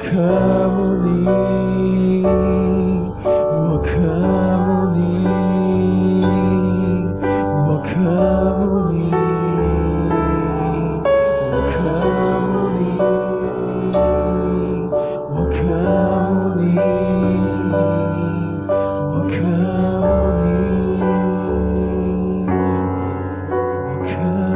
渴慕你，我渴慕你，我渴慕你，我渴慕你，我渴慕你，我渴慕你，我渴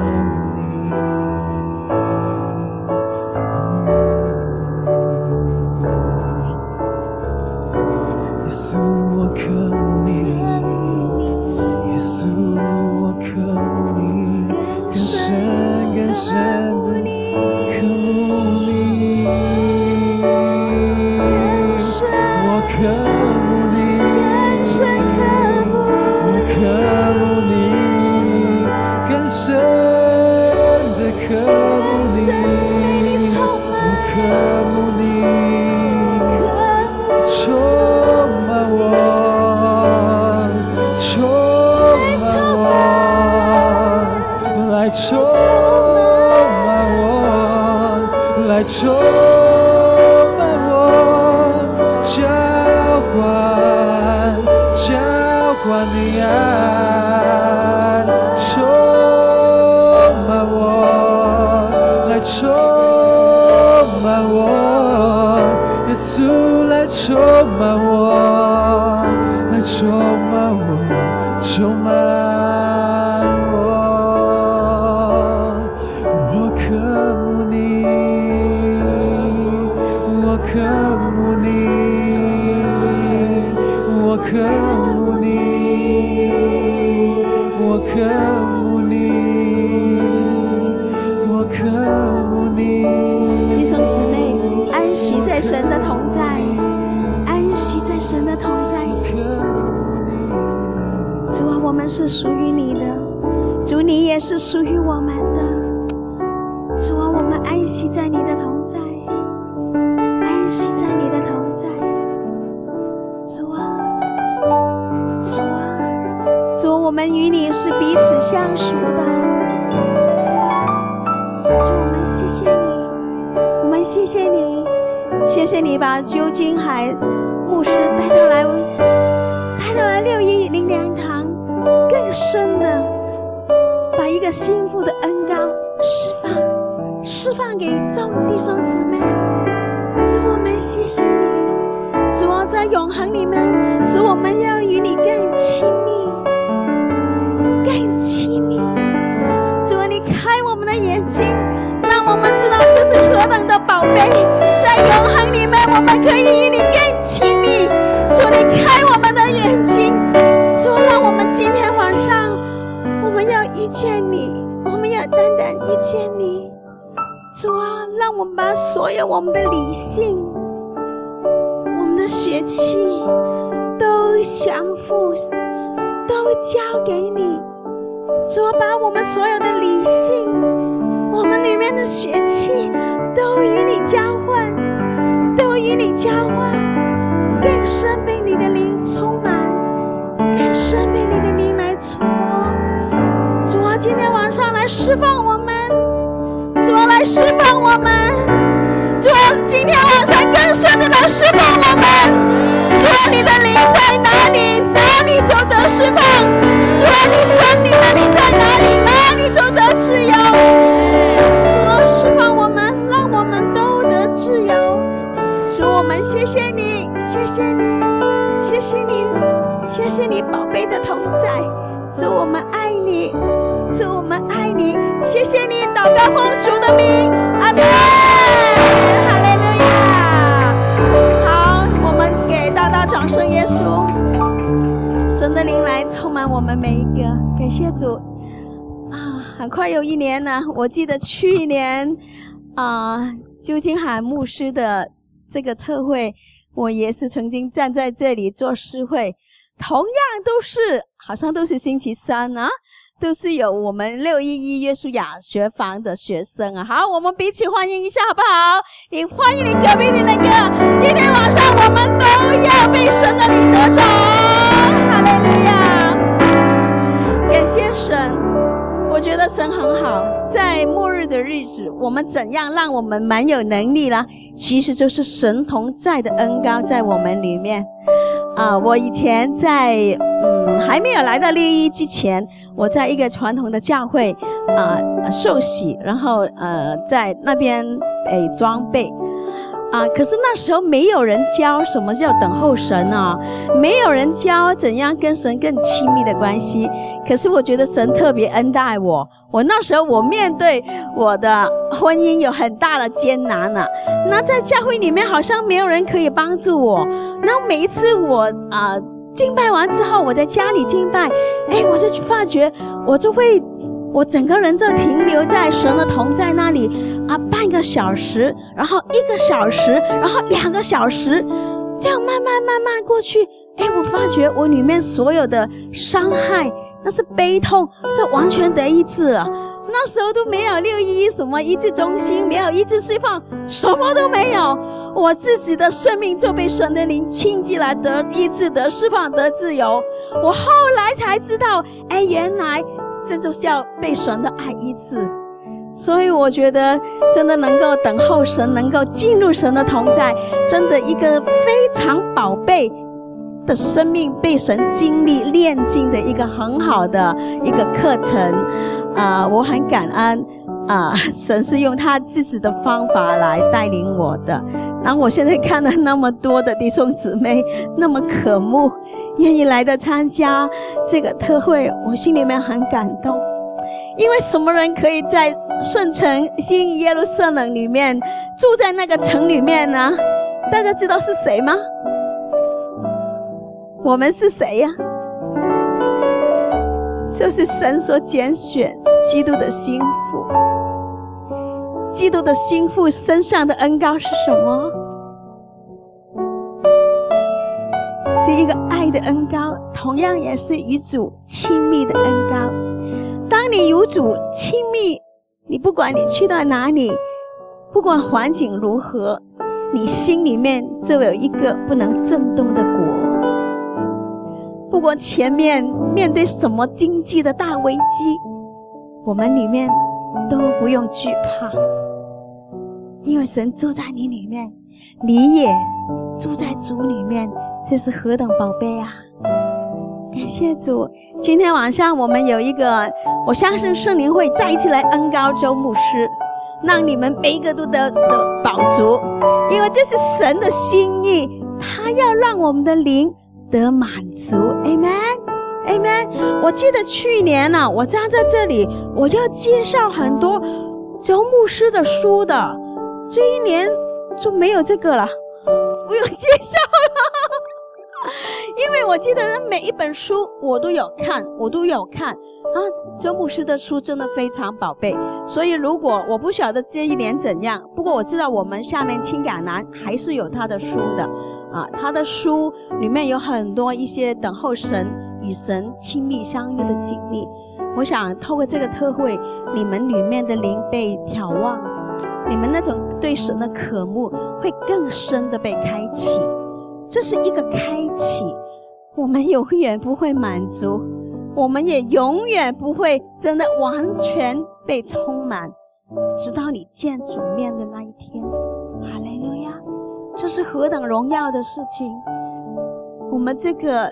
慕你。弟兄姊妹，安息在神的同在，安息在神的同在。主啊，我们是属于你的，主你也是属于我们的。主啊，我们安息在你的同在，安息在你的同在。主啊，主啊，主，我们与你是彼此相属的。主啊，主，我们谢谢你，我们谢谢你，谢谢你把邱金海牧师带到来611灵粮堂，更深的把一个幸福的恩膏释放给众弟兄姊妹。主，我们谢谢你，主啊，在永恒里面，主，我们要与你更亲密，更亲密。主啊，你开我们的眼睛，让我们知道这是何等的宝贝，在永恒里面我们可以与你更亲密。主，你开我们的眼睛，主，让我们今天晚上我们要遇见你，我们要单单遇见你。主啊，让我们把所有我们的理性，我们的血气都降服，都交给你。主啊，把我们所有的理性，我们里面的血气都与你交换，都与你交换，更深被你的灵充满，更深被你的灵来触摸。主啊，今天晚上来释放我们，主啊，来释放我们，主啊，今天晚上更深的来释放我们。主啊，你的灵在哪里，哪里就得释放。主啊，你真理的灵在哪里，哪里就得自由。主啊，释放我们，让我们都得自由。主，我们谢谢你，谢谢你，谢谢你，谢谢你宝贝的同在。主，我们爱你，主，我们爱你，谢谢你，祷告奉主的名，阿们，哈利路亚。好，我们给大大掌声，耶稣，神的灵来充满我们每一个，感谢主啊！很快有一年了，我记得去年邱金海牧师的这个特会，我也是曾经站在这里做诗会，同样都是好像都是星期三啊，都是有我们611约书亚学房的学生啊。好，我们彼此欢迎一下好不好？你欢迎你隔壁的那个，今天晚上我们都要被神的灵得着，哈利路亚！感谢神，我觉得神很好，在末日的日子，我们怎样让我们蛮有能力呢？其实就是神同在的恩膏在我们里面。我以前在还没有来到611之前，我在一个传统的教会受洗，然后在那边装备。可是那时候没有人教什么叫等候神没有人教怎样跟神更亲密的关系。可是我觉得神特别恩待我，那时候我面对我的婚姻有很大的艰难那在教会里面好像没有人可以帮助我。然后每一次我敬拜完之后，我在家里敬拜，我就发觉我整个人就停留在神的同在那里半个小时，然后1个小时，然后2个小时，这样慢慢过去。我发觉我里面所有的伤害，那是悲痛，这完全得医治了。那时候都没有611什么医治中心，没有医治释放，什么都没有。我自己的生命就被神的灵倾进来，得医治，得释放，得自由。我后来才知道，原来这就叫被神的爱医治。所以我觉得真的能够等候神，能够进入神的同在，真的一个非常宝贝的生命，被神经历炼净的一个很好的一个课程。我很感恩神是用他自己的方法来带领我的。然后我现在看到那么多的弟兄姊妹那么渴慕愿意来的参加这个特会，我心里面很感动。因为什么人可以在圣城新耶路撒冷里面住在那个城里面呢？大家知道是谁吗？我们是谁呀？就是神所拣选基督的心腹。基督的心腹身上的恩膏是什么？是一个爱的恩膏，同样也是与主亲密的恩膏。当你与主亲密，你不管你去到哪里，不管环境如何，你心里面就有一个不能震动的国。不管前面面对什么经济的大危机，我们里面都不用惧怕，因为神住在你里面，你也住在主里面，这是何等宝贝啊！感谢主。今天晚上我们有一个，我相信圣灵会再一次来恩膏周牧师，让你们每一个都得饱足，因为这是神的心意，他要让我们的灵得满足。 Amen Amen。 我记得去年我站在这里，我要介绍很多周牧师的书的，这一年就没有这个了，不用介绍了因为我记得每一本书我都有看周牧师的书真的非常宝贝。所以如果我不晓得这一年怎样，不过我知道我们下面青橄榄还是有他的书的他的书里面有很多一些等候神与神亲密相遇的经历。我想透过这个特会，你们里面的灵被挑旺，你们那种对神的渴慕会更深的被开启。这是一个开启，我们永远不会满足，我们也永远不会真的完全被充满，直到你见主面的那一天。哈利路亚！这是何等荣耀的事情。我们这个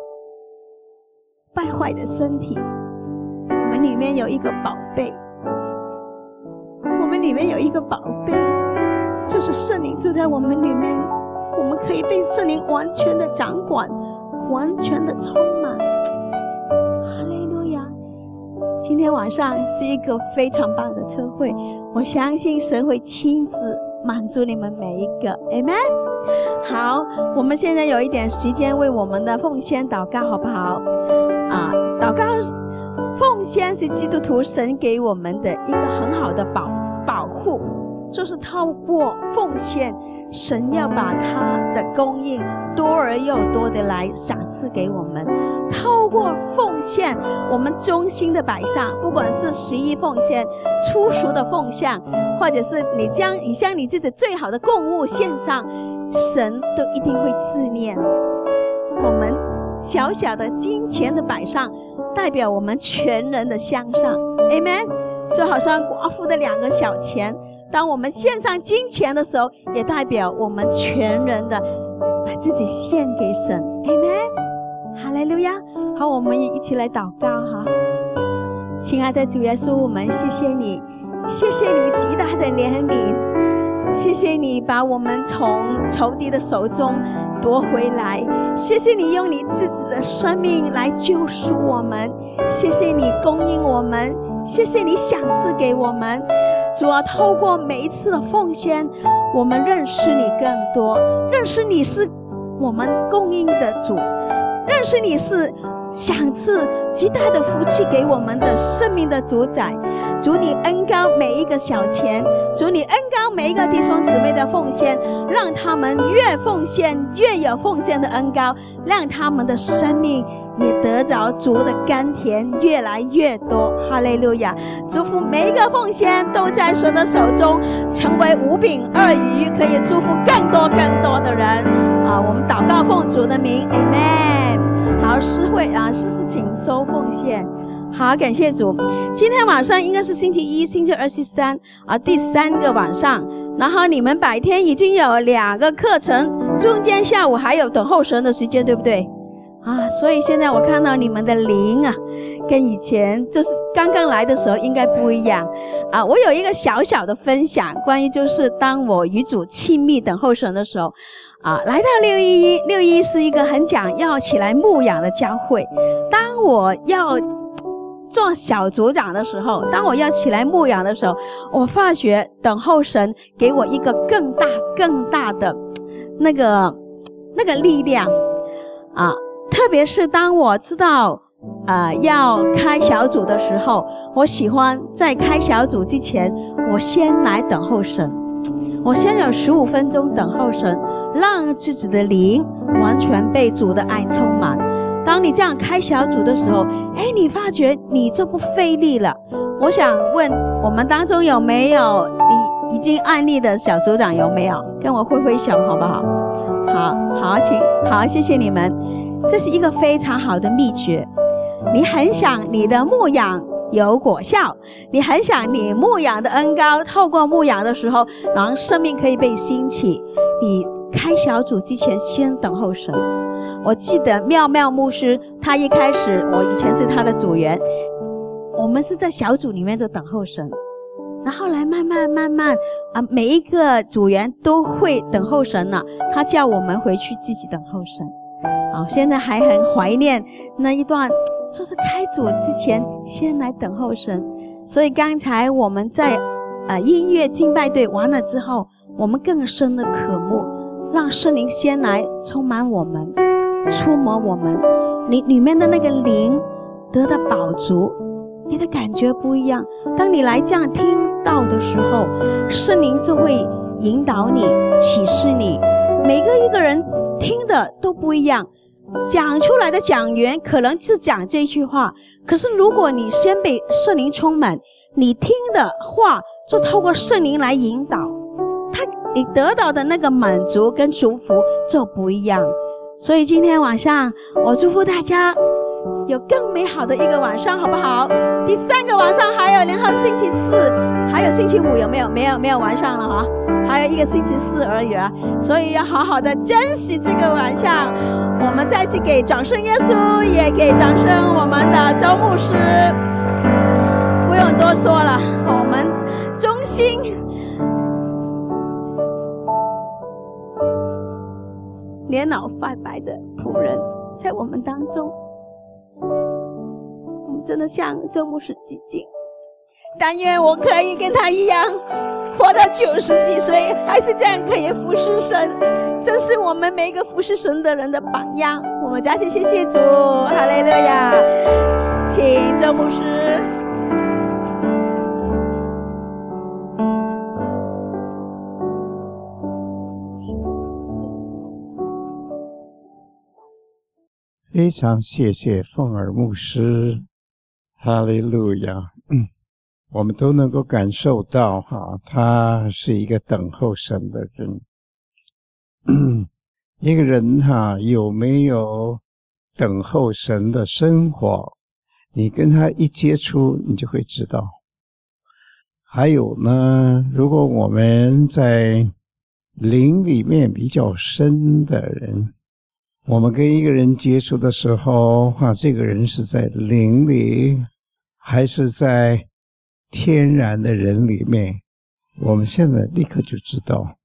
败坏的身体，我们里面有一个宝贝，我们里面有一个宝贝，就是圣灵住在我们里面，我们可以被圣灵完全的掌管，完全的充满。哈利路亚！今天晚上是一个非常棒的特会，我相信神会亲自满足你们每一个。 Amen。 好，我们现在有一点时间为我们的奉献祷告，好不好？祷告奉献是基督徒神给我们的一个很好的保护，就是透过奉献，神要把他的供应多而又多的来赏赐给我们。透过奉献，我们衷心的摆上，不管是11奉献、初熟的奉献，或者是你将你自己最好的供物献上，神都一定会纪念。我们小小的金钱的摆上， 代表我们全人的向上 Amen。 就好像寡妇的2个小钱，当我们献上金钱的时候，也代表我们全人的把自己献给神 Amen。 哈利路亚。好，我们也一起来祷告哈。亲爱的主耶稣，我们谢谢你，谢谢你极大的怜悯，谢谢你把我们从仇敌的手中夺回来，谢谢你用你自己的生命来救赎我们，谢谢你供应我们，谢谢你赏赐给我们。主啊，透过每一次的奉献，我们认识你更多，认识你是我们供应的主，认识你是赏赐极大的福气给我们的生命的主宰。主，你恩膏每一个小钱，主，你恩膏每一个弟兄姊妹的奉献，让他们越奉献越有奉献的恩膏，让他们的生命也得着主的甘甜越来越多。哈利路亚。祝福每一个奉献都在神的手中成为5饼2鱼，可以祝福更多更多的人啊！我们祷告奉主的名 Amen。 好，诗会啊，诗是请收奉献。好，感谢主。今天晚上应该是星期1、星期2、星期3啊，第3个晚上。然后你们白天已经有2个课程，中间下午还有等候神的时间，对不对？啊，所以现在我看到你们的灵啊，跟以前就是刚刚来的时候应该不一样啊。我有一个小小的分享，关于就是当我与主亲密等候神的时候啊，来到611是一个很讲要起来牧养的教会。当我要做小组长的时候，当我要起来牧养的时候，我发觉等候神给我一个更大的那个力量啊。特别是当我知道要开小组的时候，我喜欢在开小组之前，我先来等候神，我先有15分钟等候神，让自己的灵完全被主的爱充满。当你这样开小组的时候，你发觉你就不费力了。我想问我们当中有没有你已经案例的小组长，有没有跟我挥挥手好不好？好，请好，谢谢你们。这是一个非常好的秘诀。你很想你的牧养有果效，你很想你牧养的恩膏透过牧养的时候让生命可以被兴起，你开小组之前先等候神。我记得妙妙牧师，他一开始我以前是他的组员，我们是在小组里面就等候神，然后来慢慢每一个组员都会等候神了，他叫我们回去自己等候神。好，现在还很怀念那一段，就是开组之前先来等候神。所以刚才我们在音乐敬拜队完了之后，我们更深的渴慕，让圣灵先来充满我们，触摸我们，你里面的那个灵得到饱足，你的感觉不一样。当你来这样听到的时候，圣灵就会引导你，启示你。每个一个人听的都不一样，讲出来的讲员可能是讲这句话，可是如果你先被圣灵充满，你听的话就透过圣灵来引导，你得到的那个满足跟祝福就不一样。所以今天晚上我祝福大家有更美好的一个晚上，好不好？第3个晚上还有，然后星期4还有星期5，有没有？没有晚上了哈，还有一个星期4而已啊。所以要好好的珍惜这个晚上。我们再次给掌声耶稣，也给掌声我们的周牧师。不用多说了，我们忠心年老发白的仆人在我们当中，我们真的向周牧师致敬。但愿我可以跟他一样活到90几岁，还是这样可以服侍神，这是我们每一个服侍神的人的榜样。我们再次谢谢主，哈利路亚。请周牧师。 非常谢谢凤儿牧师，哈利路亚。我们都能够感受到他是一个等候神的人。一个人有没有等候神的生活， 你跟他一接触，你就会知道。还有呢，如果我们在灵里面比较深的人，我们跟一个人接触的时候，这个人是在灵里，还是在天然的人里面，我们现在立刻就知道。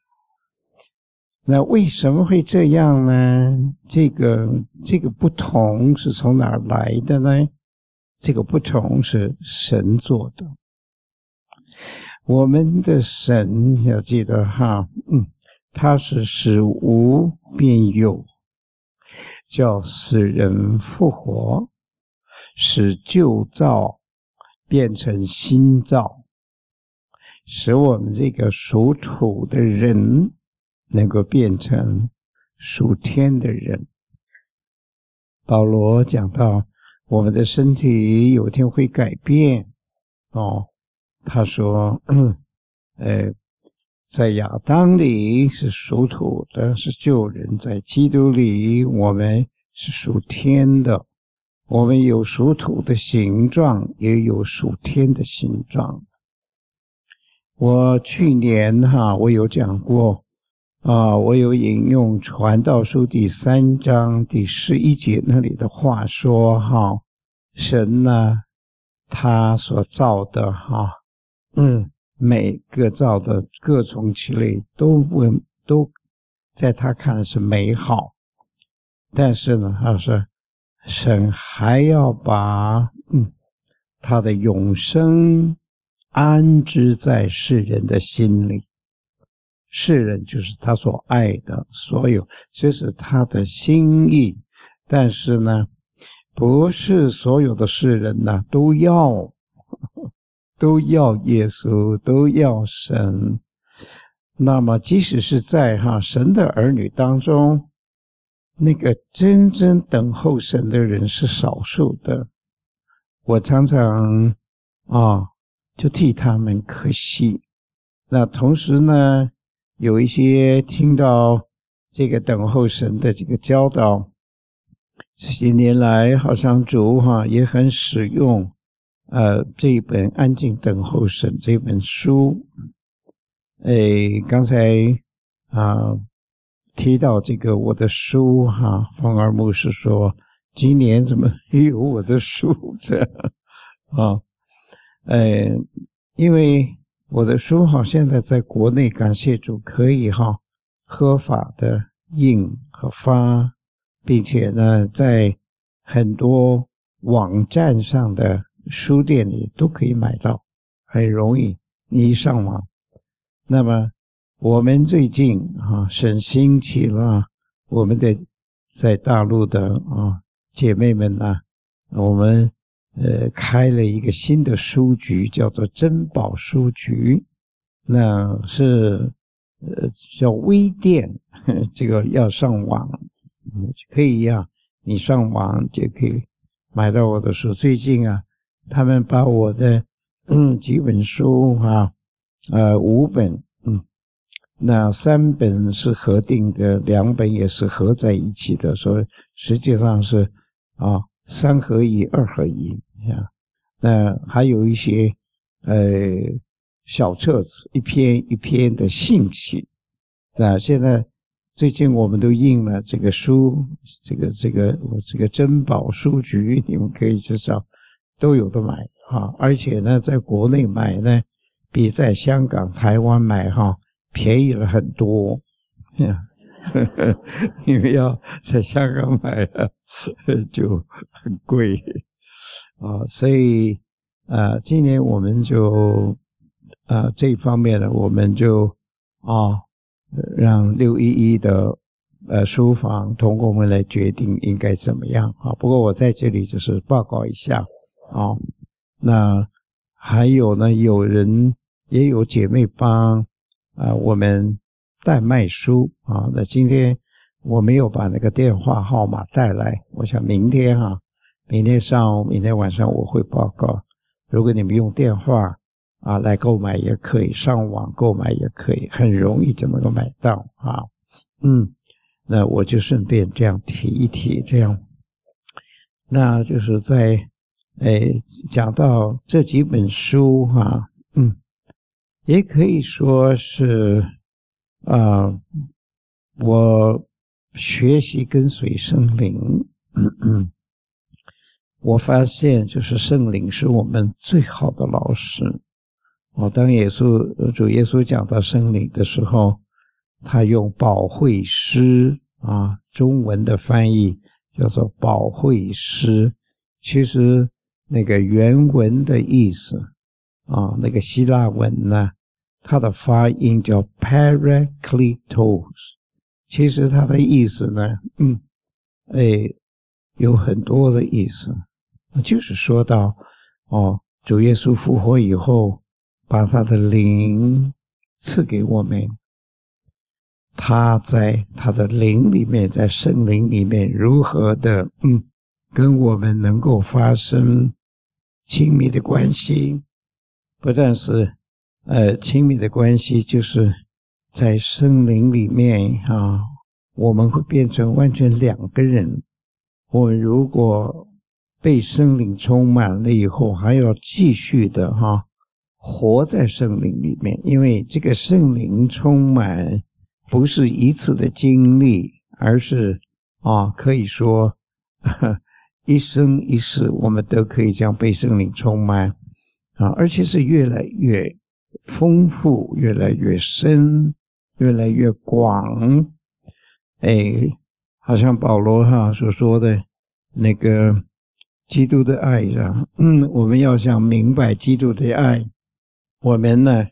那为什么会这样呢？这个不同是从哪儿来的呢？这个不同是神做的。我们的神要记得他是使无变有，叫使人复活，使旧造变成新造，使我们这个属土的人能够变成属天的人。保罗讲到我们的身体有一天会改变他说在亚当里是属土的，是旧人，在基督里我们是属天的，我们有属土的形状，也有属天的形状。我去年我有讲过我有引用传道书第3章第11节那里的话说神呢他所造的每个造的各从其类都在他看来是美好，但是呢他说神还要把他的永生安置在世人的心里。世人就是他所爱的所有，这是他的心意。但是呢不是所有的世人呢都要耶稣，都要神。那么即使是在神的儿女当中，那个真正等候神的人是少数的。我常常就替他们可惜。那同时呢有一些听到这个等候神的这个教导，这些年来好像主也很使用这一本安静等候神这本书。刚才提到这个我的书冯尔牧师说今年怎么没有我的书这样因为我的书现在在国内感谢主可以合法的印和发，并且呢在很多网站上的书店里都可以买到，很容易，你一上网。那么我们最近神兴起了我们的在大陆的姐妹们我们开了一个新的书局，叫做珍宝书局。那是叫微店，这个要上网可以你上网就可以买到我的书。最近他们把我的几本书5本那3本是合订的，2本也是合在一起的，所以实际上是3合1 2合1那还有一些小册子，一篇一篇的信息。那现在最近我们都印了这个书，这个珍宝书局，你们可以去找，都有的买而且呢在国内买呢比在香港台湾买便宜了很多因为要在香港买就很贵所以今年我们就这一方面呢我们就让611的书房同工们来决定应该怎么样不过我在这里就是报告一下那还有呢也有姐妹帮我们代卖书那今天我没有把那个电话号码带来，我想明天上午明天晚上我会报告。如果你们用电话来购买也可以，上网购买也可以，很容易就能够买到那我就顺便这样提一提这样。那就是在讲到这几本书也可以说是我学习跟随圣灵，我发现就是圣灵是我们最好的老师。当主耶稣讲到圣灵的时候，他用保惠师中文的翻译叫做保惠师，其实那个原文的意思那个希腊文呢，它的发音叫 Parakletos， 其实它的意思呢有很多的意思，就是说到主耶稣复活以后，把他的灵赐给我们，他在他的灵里面，在圣灵里面如何的跟我们能够发生亲密的关系。不但是亲密的关系，就是在圣灵里面我们会变成完全两个人。我们如果被圣灵充满了以后，还要继续的活在圣灵里面，因为这个圣灵充满不是一次的经历，而是可以说一生一世我们都可以这样被圣灵充满而且是越来越丰富，越来越深，越来越广。好像保罗所说的那个基督的爱我们要想明白基督的爱，我们呢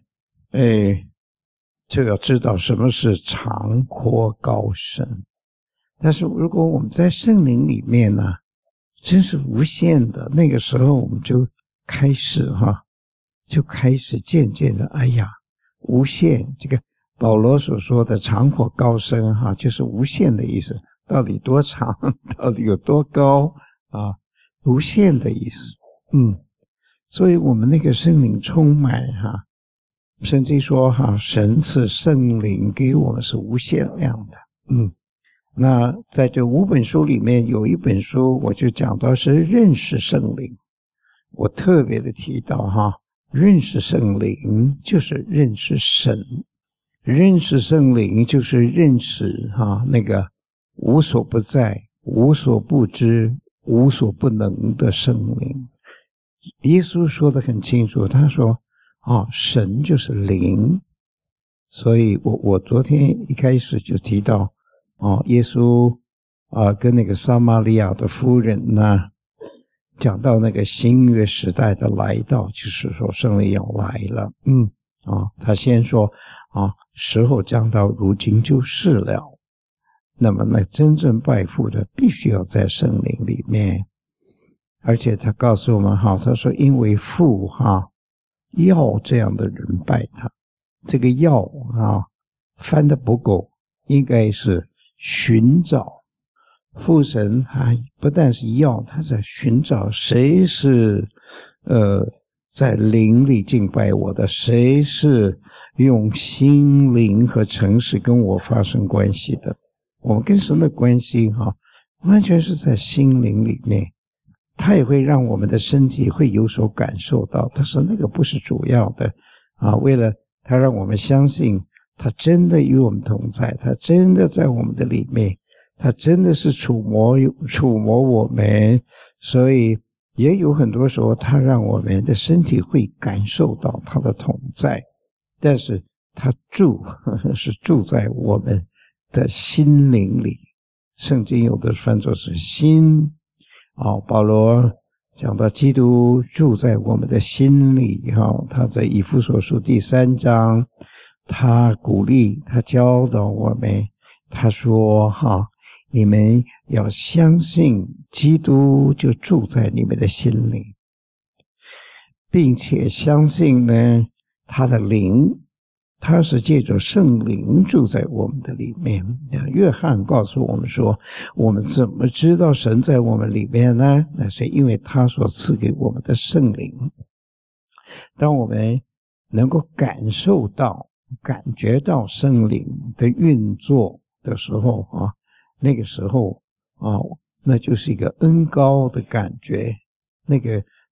就要知道什么是长阔高深。但是如果我们在圣灵里面呢，真是无限的，那个时候我们就开始渐渐的无限，这个保罗所说的长阔高深就是无限的意思，到底多长，到底有多高无限的意思。所以我们那个圣灵充满甚至说神赐圣灵给我们是无限量的。那在这5本书里面，有一本书我就讲到是认识圣灵，我特别的提到认识圣灵就是认识神，认识圣灵就是认识那个无所不在、无所不知、无所不能的圣灵。耶稣说得很清楚，他说神就是灵。所以我昨天一开始就提到耶稣跟那个撒玛利亚的妇人呢讲到那个新约时代的来到，就是说圣灵要来了。他先说时候将到，如今就是了。那么那真正拜父的必须要在圣灵里面，而且他告诉我们他说因为父要这样的人拜他，这个要翻得不够，应该是寻找。父神不但是要，他在寻找谁是在灵里敬拜我的，谁是用心灵和诚实跟我发生关系的。我们跟神的关系完全是在心灵里面，他也会让我们的身体会有所感受到，但是那个不是主要的为了他让我们相信他真的与我们同在，他真的在我们的里面，他真的是触摸我们，所以也有很多时候他让我们的身体会感受到他的同在，但是他是住在我们的心灵里。圣经有的翻作是心保罗讲到基督住在我们的心里他在以弗所书第3章，他鼓励他教导我们，他说你们要相信基督就住在你们的心里，并且相信呢他的灵，他是借着圣灵住在我们的里面。约翰告诉我们说，我们怎么知道神在我们里面呢？那是因为他所赐给我们的圣灵。当我们能够感受到、感觉到圣灵的运作的时候那个时候那就是一个恩膏的感觉，那个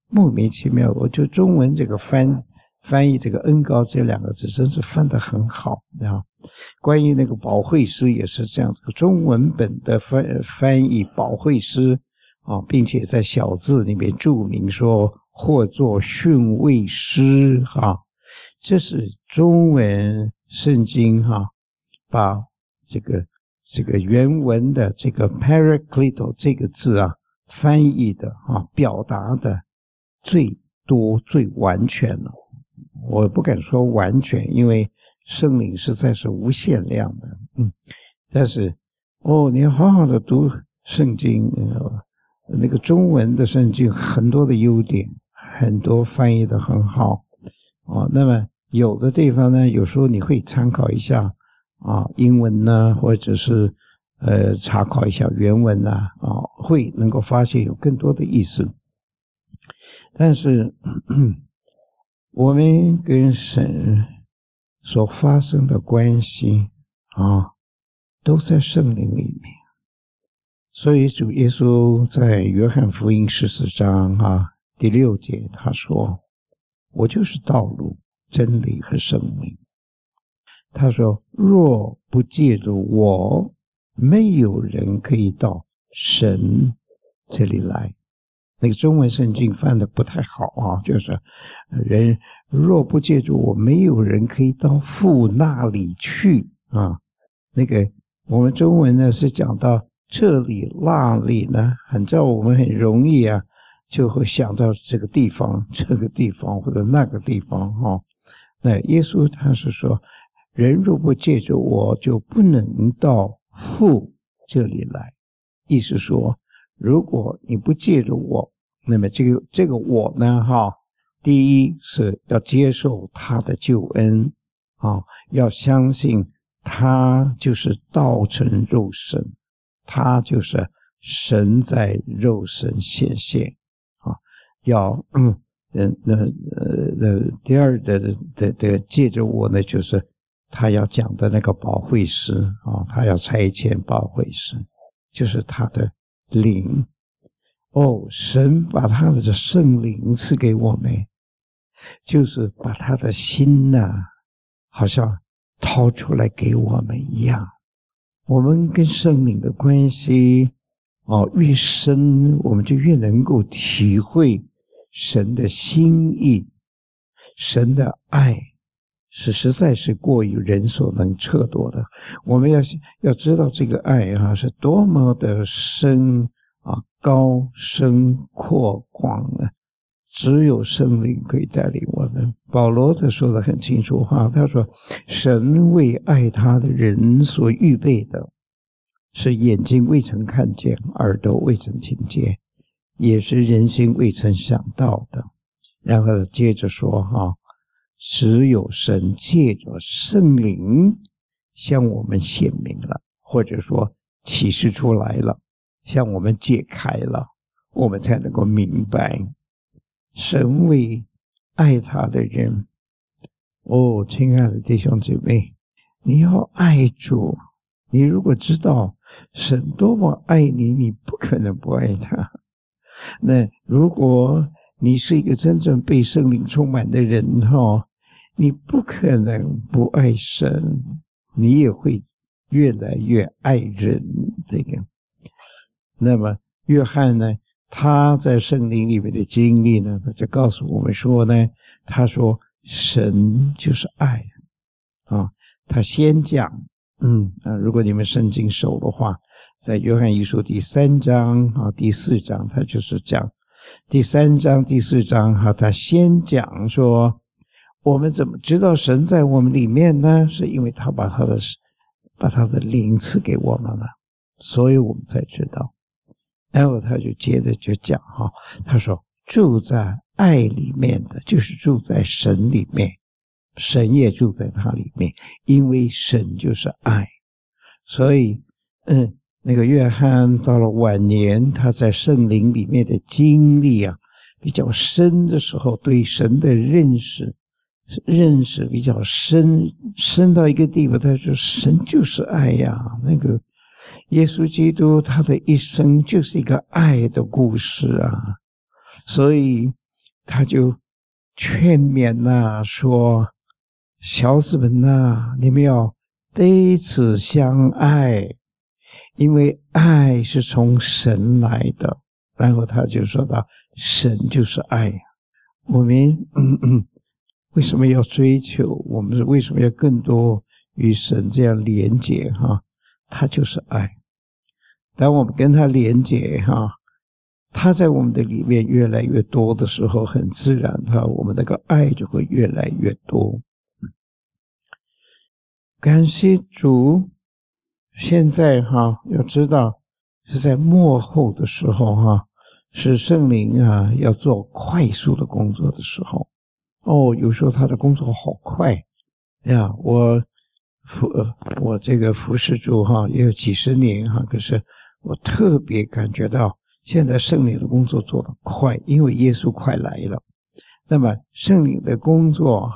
莫名其妙。我觉得中文这个翻译这个恩膏这两个字真是翻得很好啊。关于那个保惠师也是这样子，中文本的翻译保惠师啊，并且在小字里面注明说或作训慰师哈，这是中文圣经哈，把这个原文的这个 Paracleto 这个字啊翻译的啊，表达的最多最完全了。我不敢说完全，因为圣灵实在是无限量的，但是你要好好的读圣经，那个中文的圣经很多的优点，很多翻译的很好那么有的地方呢，有时候你会参考一下英文呢，或者是查考一下原文会能够发现有更多的意思。但是我们跟神所发生的关系都在圣灵里面。所以主耶稣在约翰福音14章第6节他说，我就是道路真理和生命。他说若不借着我，没有人可以到神这里来。那个中文圣经翻的不太好就是人若不借助我，没有人可以到父那里去那个我们中文呢是讲到这里那里呢，按照我们很容易就会想到这个地方或者那个地方那耶稣他是说，人若不借助我，就不能到父这里来。意思说，如果你不借助我，那么这个我呢第一是要接受他的救恩要相信他就是道成肉身，他就是神在肉身显现要第二的借着我呢，就是他要讲的那个保惠师他要差遣保惠师，就是他的灵神把他的圣灵赐给我们，就是把他的心好像掏出来给我们一样。我们跟圣灵的关系越深，我们就越能够体会神的心意，神的爱是实在是过于人所能测度的。我们要知道这个爱是多么的深高深阔广只有圣灵可以带领我们。保罗他说的很清楚他说神为爱他的人所预备的，是眼睛未曾看见，耳朵未曾听见，也是人心未曾想到的。然后接着说只有神借着圣灵向我们显明了，或者说启示出来了，向我们解开了，我们才能够明白神为爱他的人。亲爱的弟兄姐妹，你要爱主，你如果知道神多么爱你，你不可能不爱他。那如果你是一个真正被圣灵充满的人你不可能不爱神，你也会越来越爱人。那么约翰呢，他在圣灵里面的经历呢，他就告诉我们说呢，他说神就是爱他先讲如果你们圣经熟的话，在约翰一书第3章第4章，他就是讲第3章第4章他先讲说，我们怎么知道神在我们里面呢？是因为他把他的灵赐给我们了，所以我们才知道。然后他就接着就讲他说住在爱里面的，就是住在神里面，神也住在他里面，因为神就是爱。所以那个约翰到了晚年，他在圣灵里面的经历比较深的时候，对神的认识比较深到一个地步，他说神就是爱那个耶稣基督他的一生就是一个爱的故事所以他就劝勉呐，说小子们呐，你们要彼此相爱，因为爱是从神来的。然后他就说到，神就是爱。我们为什么要追求？我们为什么要更多与神这样连结哈？他就是爱。当我们跟他连结哈，他在我们的里面越来越多的时候，很自然我们那个爱就会越来越多。感谢主，现在要知道是在末后的时候是圣灵要做快速的工作的时候。有时候他的工作好快呀！我这个服侍主也有几十年可是我特别感觉到现在圣灵的工作做得快，因为耶稣快来了。那么圣灵的工作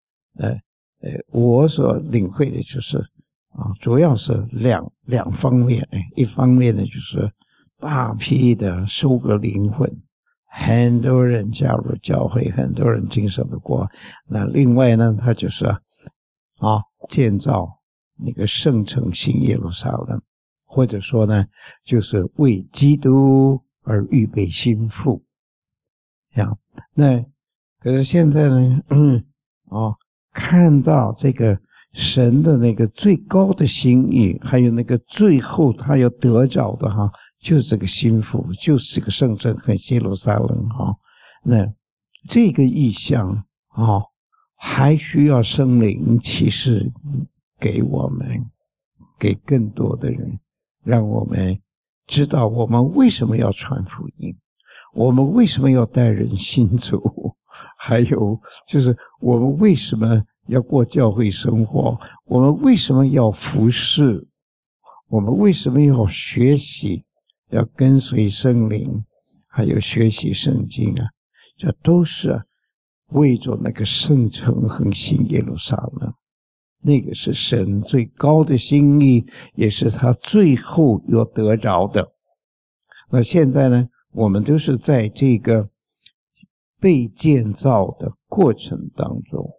我所领会的就是主要是两方面。一方面呢，就是大批的收割灵魂，很多人加入教会，很多人进神的国。那另外呢，他就是建造那个圣城新耶路撒冷，或者说呢，就是为基督而预备心腹。那可是现在呢，看到这个神的那个最高的心意，还有那个最后他要得着的就是这个心腹，就是这个圣城和耶路撒冷那这个意象还需要圣灵启示给我们，给更多的人，让我们知道我们为什么要传福音，我们为什么要带人信主，还有就是我们为什么要过教会生活，我们为什么要服侍，我们为什么要学习，要跟随圣灵，还有学习圣经这都是为着那个圣城和新耶路撒冷。那个是神最高的心意，也是他最后要得着的。那现在呢，我们都是在这个被建造的过程当中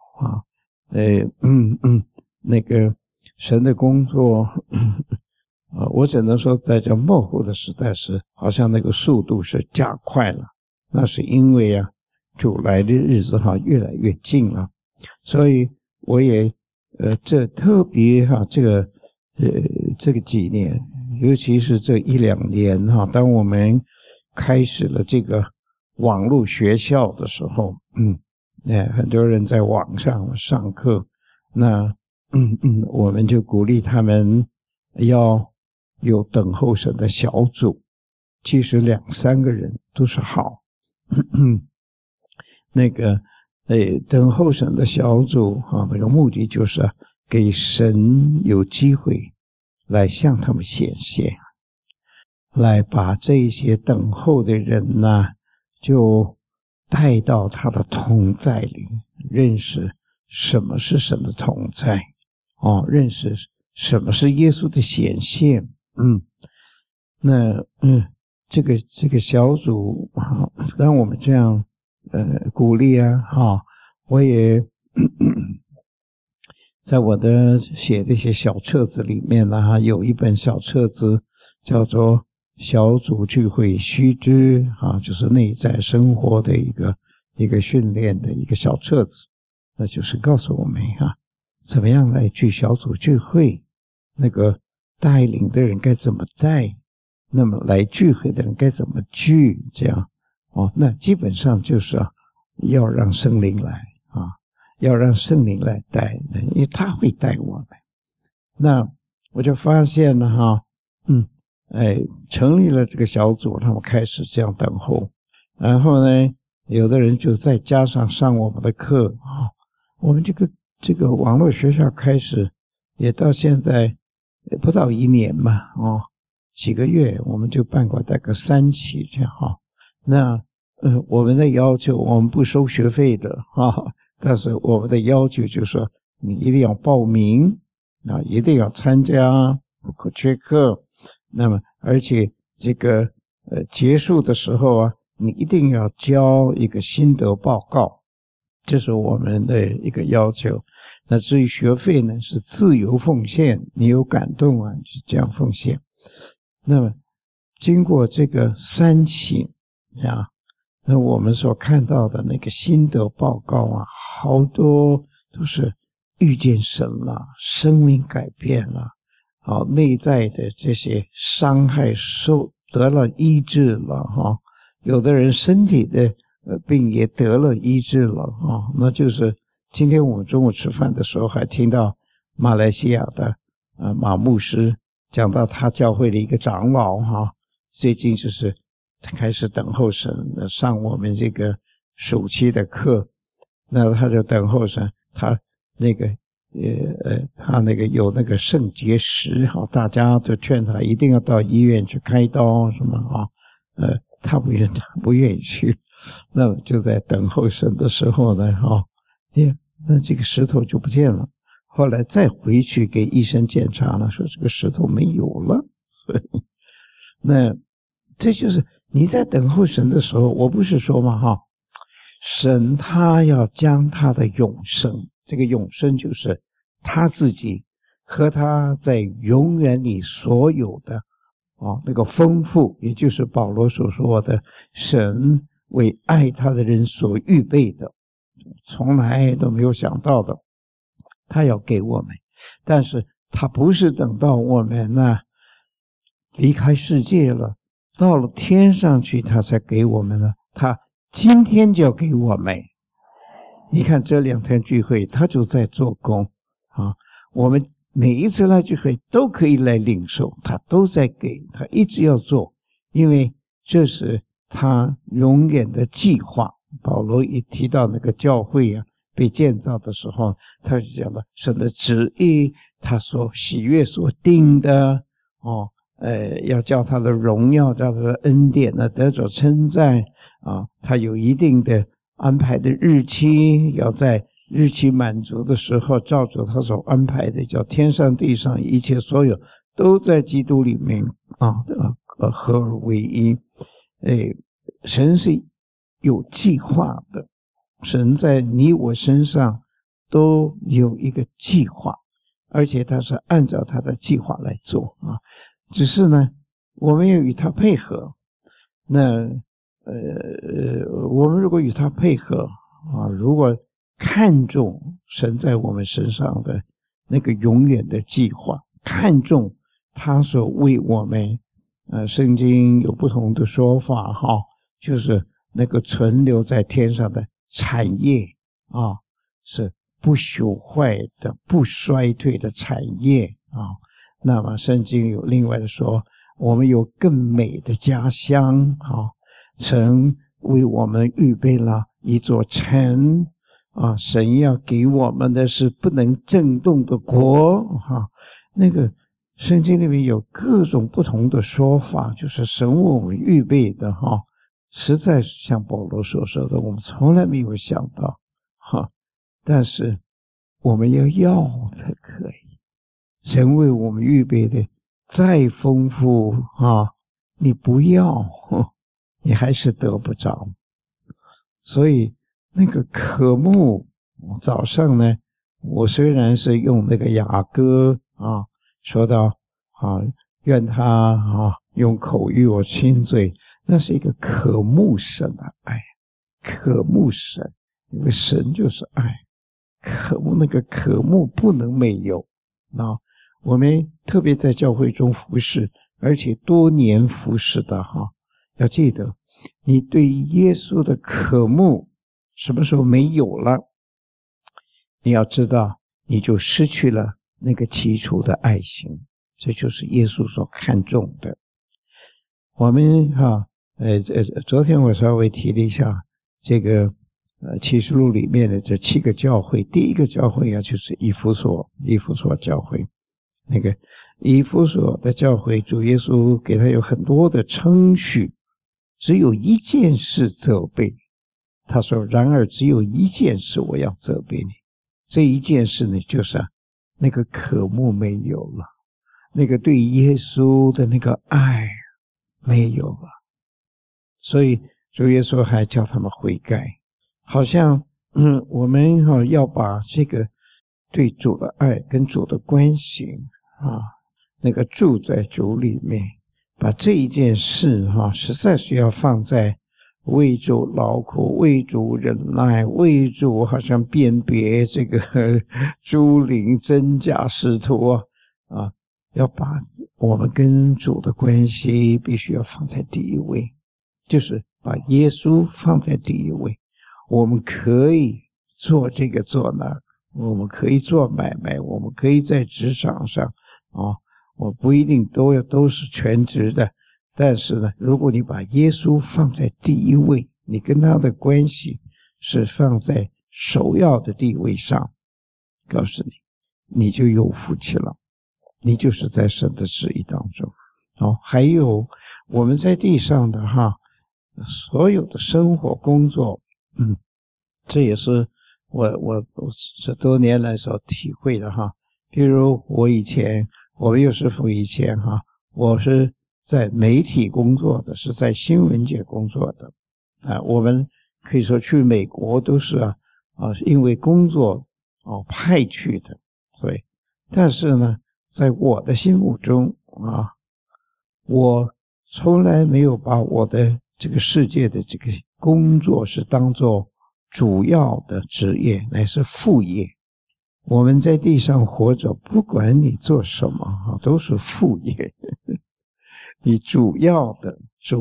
那个神的工作我只能说在这末后的时代是好像那个速度是加快了，那是因为主来的日子越来越近了。所以我也这特别这个几年，尤其是这一两年当我们开始了这个网络学校的时候，很多人在网上上课，那我们就鼓励他们要有等候神的小组，其实2-3个人都是好。那个等候神的小组那个目的就是给神有机会来向他们显现，来把这些等候的人就带到他的同在里，认识什么是神的同在认识什么是耶稣的显现。那这个小组让我们这样鼓励我也在我的写的一些小册子里面有一本小册子叫做小组聚会须知就是内在生活的一个训练的一个小册子，那就是告诉我们怎么样来聚小组聚会，那个带领的人该怎么带，那么来聚会的人该怎么聚，这样那基本上就是要让圣灵来要让圣灵来带，因为他会带我们。那我就发现了成立了这个小组，他们开始这样等候，然后呢有的人就再加上上我们的课我们这个网络学校开始也到现在也不到1年嘛几个月我们就办过大概3期这样那我们的要求，我们不收学费的但是我们的要求就是说你一定要报名一定要参加，不可缺课。那么而且这个结束的时候你一定要交一个心得报告，这是我们的一个要求。那至于学费呢，是自由奉献，你有感动啊，就这样奉献。那么经过这个3期啊，那我们所看到的那个心得报告啊，好多都是遇见神了，生命改变了，好，内在的这些伤害得了医治了哈，有的人身体的病也得了医治了哈。那就是今天我们中午吃饭的时候还听到马来西亚的马牧师讲到他教会的一个长老哈，最近就是开始等候神，上我们这个暑期的课，那他就等候神，他那个有那个肾结石哈，大家都劝他一定要到医院去开刀什么啊，他不愿意去，那么就在等候神的时候呢哈，那这个石头就不见了，后来再回去给医生检查了，说这个石头没有了，所以那这就是你在等候神的时候，我不是说嘛哈，神他要将他的永生，这个永生就是他自己和他在永远里所有的那个丰富，也就是保罗所说的神为爱他的人所预备的，从来都没有想到的，他要给我们。但是他不是等到我们呢离开世界了，到了天上去他才给我们了，他今天就要给我们。你看这2天聚会他就在做工啊，我们每一次来聚会都可以来领受，他都在给，他一直要做，因为这是他永远的计划。保罗一提到那个教会啊被建造的时候，他就讲到神的旨意，他所喜悦所定的要叫他的荣耀，叫他的恩典呢得着称赞啊，他有一定的安排的日期，要在日期满足的时候，照着他所安排的，叫天上地上一切所有都在基督里面合而为一。神是有计划的，神在你我身上都有一个计划，而且他是按照他的计划来做啊。只是呢，我们要与他配合。那我们如果与他配合啊，如果看重神在我们身上的那个永远的计划，看重他所为我们圣经有不同的说法哈，就是那个存留在天上的产业啊，是不朽坏的、不衰退的产业啊。那么圣经有另外的说，我们有更美的家乡啊，曾为我们预备了一座城啊，神要给我们的是不能震动的国哈。那个圣经里面有各种不同的说法，就是神为我们预备的哈，实在像保罗所说的，我们从来没有想到哈，但是我们要才可以。神为我们预备的再丰富啊，你不要，你还是得不着。所以那个渴慕，早上呢，我虽然是用那个雅歌啊，说到愿他用口与我亲嘴，那是一个渴慕神的爱，渴慕神，因为神就是爱，渴慕那个渴慕不能没有啊。我们特别在教会中服侍，而且多年服侍的要记得，你对耶稣的渴慕什么时候没有了，你要知道你就失去了那个起初的爱心，这就是耶稣所看重的。我们昨天我稍微提了一下这个启示录里面的这7个教会，第一个教会就是以弗所教会。那个以弗所的教会，主耶稣给他有很多的称许，只有一件事责备他说，然而只有一件事我要责备你，这一件事呢，就是那个渴慕没有了，那个对耶稣的那个爱没有了。所以主耶稣还叫他们悔改，好像我们要把这个对主的爱跟主的关系那个住在主里面，把这一件事实在是要放在为主劳苦，为主忍耐，为主好像辨别这个诸灵真假使徒要把我们跟主的关系必须要放在第一位，就是把耶稣放在第一位。我们可以做这个做那，我们可以做买卖，我们可以在职场上我不一定都是全职的，但是呢，如果你把耶稣放在第一位，你跟他的关系是放在首要的地位上，告诉你，你就有福气了，你就是在神的旨意当中。还有我们在地上的所有的生活工作，这也是我这多年来所体会的比如我们有师傅以前我是在媒体工作的，是在新闻界工作的我们可以说去美国都是因为工作派去的，对。但是呢，在我的心目中我从来没有把我的这个世界的这个工作是当作主要的职业，乃是副业。我们在地上活着，不管你做什么都是副业。你主要的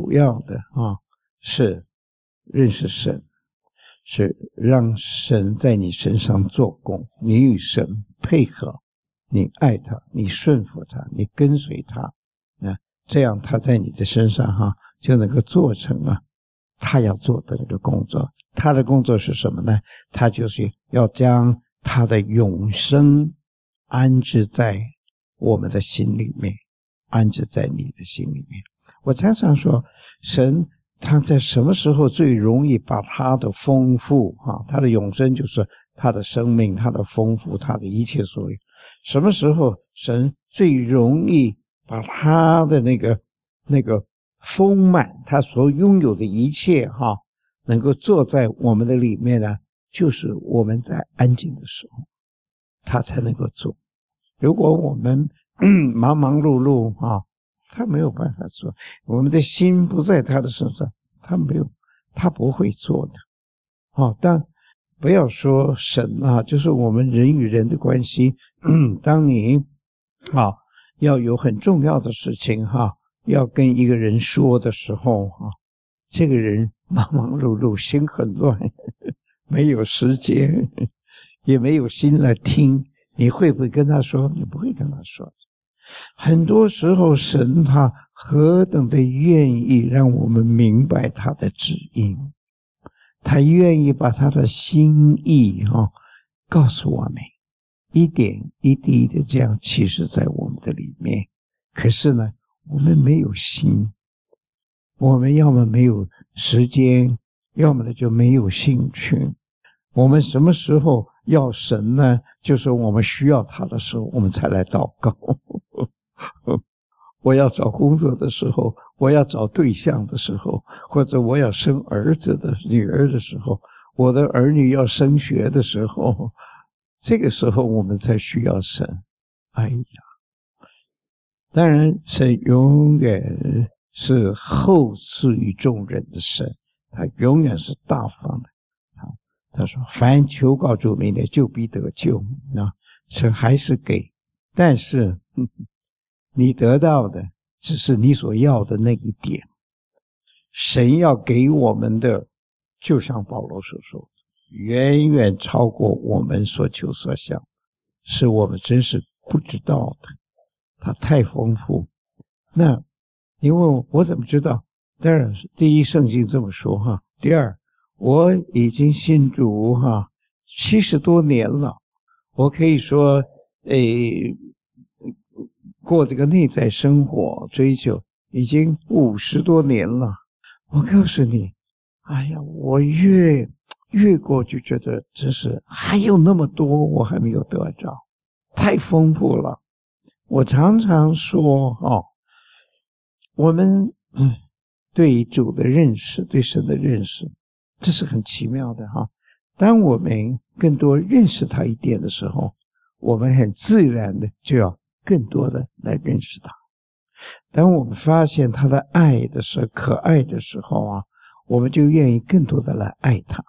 是认识神，是让神在你身上做工，你与神配合，你爱他，你顺服他，你跟随他这样他在你的身上就能够做成他要做的那个工作。他的工作是什么呢？他就是要将他的永生安置在我们的心里面，安置在你的心里面。我常常说，神他在什么时候最容易把他的丰富他的永生就是他的生命，他的丰富，他的一切所有，什么时候神最容易把他的那个丰满，他所拥有的一切能够坐在我们的里面呢？就是我们在安静的时候，他才能够做。如果我们忙忙碌碌他没有办法做。我们的心不在他的身上，他不会做的但不要说神就是我们人与人的关系当你要有很重要的事情要跟一个人说的时候这个人忙忙碌碌，心很乱，没有时间，也没有心来听，你会不会跟他说？你不会跟他说。很多时候神他何等的愿意让我们明白他的旨意，他愿意把他的心意告诉我们，一点一滴的这样启示在我们的里面。可是呢，我们没有心，我们要么没有时间，要么呢就没有兴趣。我们什么时候要神呢？就是我们需要他的时候，我们才来祷告。我要找工作的时候，我要找对象的时候，或者我要生儿子的女儿的时候，我的儿女要升学的时候，这个时候我们才需要神。哎呀，当然神永远是厚赐于众人的神，他永远是大方的。他说凡求告主名的就必得救神还是给，但是你得到的只是你所要的那一点，神要给我们的就像保罗所说，远远超过我们所求所想，是我们真是不知道的，它太丰富。那你问我怎么知道？当然是第一，圣经这么说第二，我已经信主70多年了，我可以说过这个内在生活追求已经50多年了。我告诉你，哎呀，我越过就觉得真是还有那么多我还没有得着，太丰富了。我常常说我们对主的认识，对神的认识，这是很奇妙的哈。当我们更多认识他一点的时候，我们很自然的就要更多的来认识他。当我们发现他的爱的时候，可爱的时候啊，我们就愿意更多的来爱他。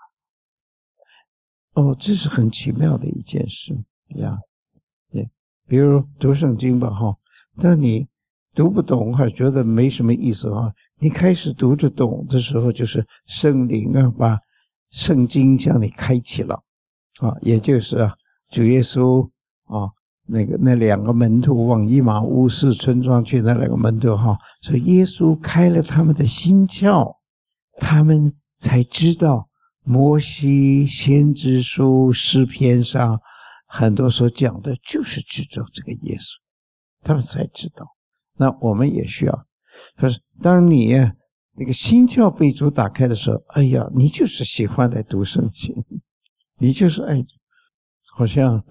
这是很奇妙的一件事呀。比如读圣经吧哈，当你读不懂还觉得没什么意思哈，你开始读着懂的时候，就是圣灵啊把圣经向你开启了啊，也就是啊主耶稣啊那两个门徒往以马乌斯村庄去，那两个门徒哈，所以耶稣开了他们的心窍，他们才知道摩西先知书诗篇上很多所讲的就是指着这个耶稣，他们才知道。那我们也需要，可是当你那个心窍被主打开的时候，哎呀，你就是喜欢来读圣经，你就是爱，好像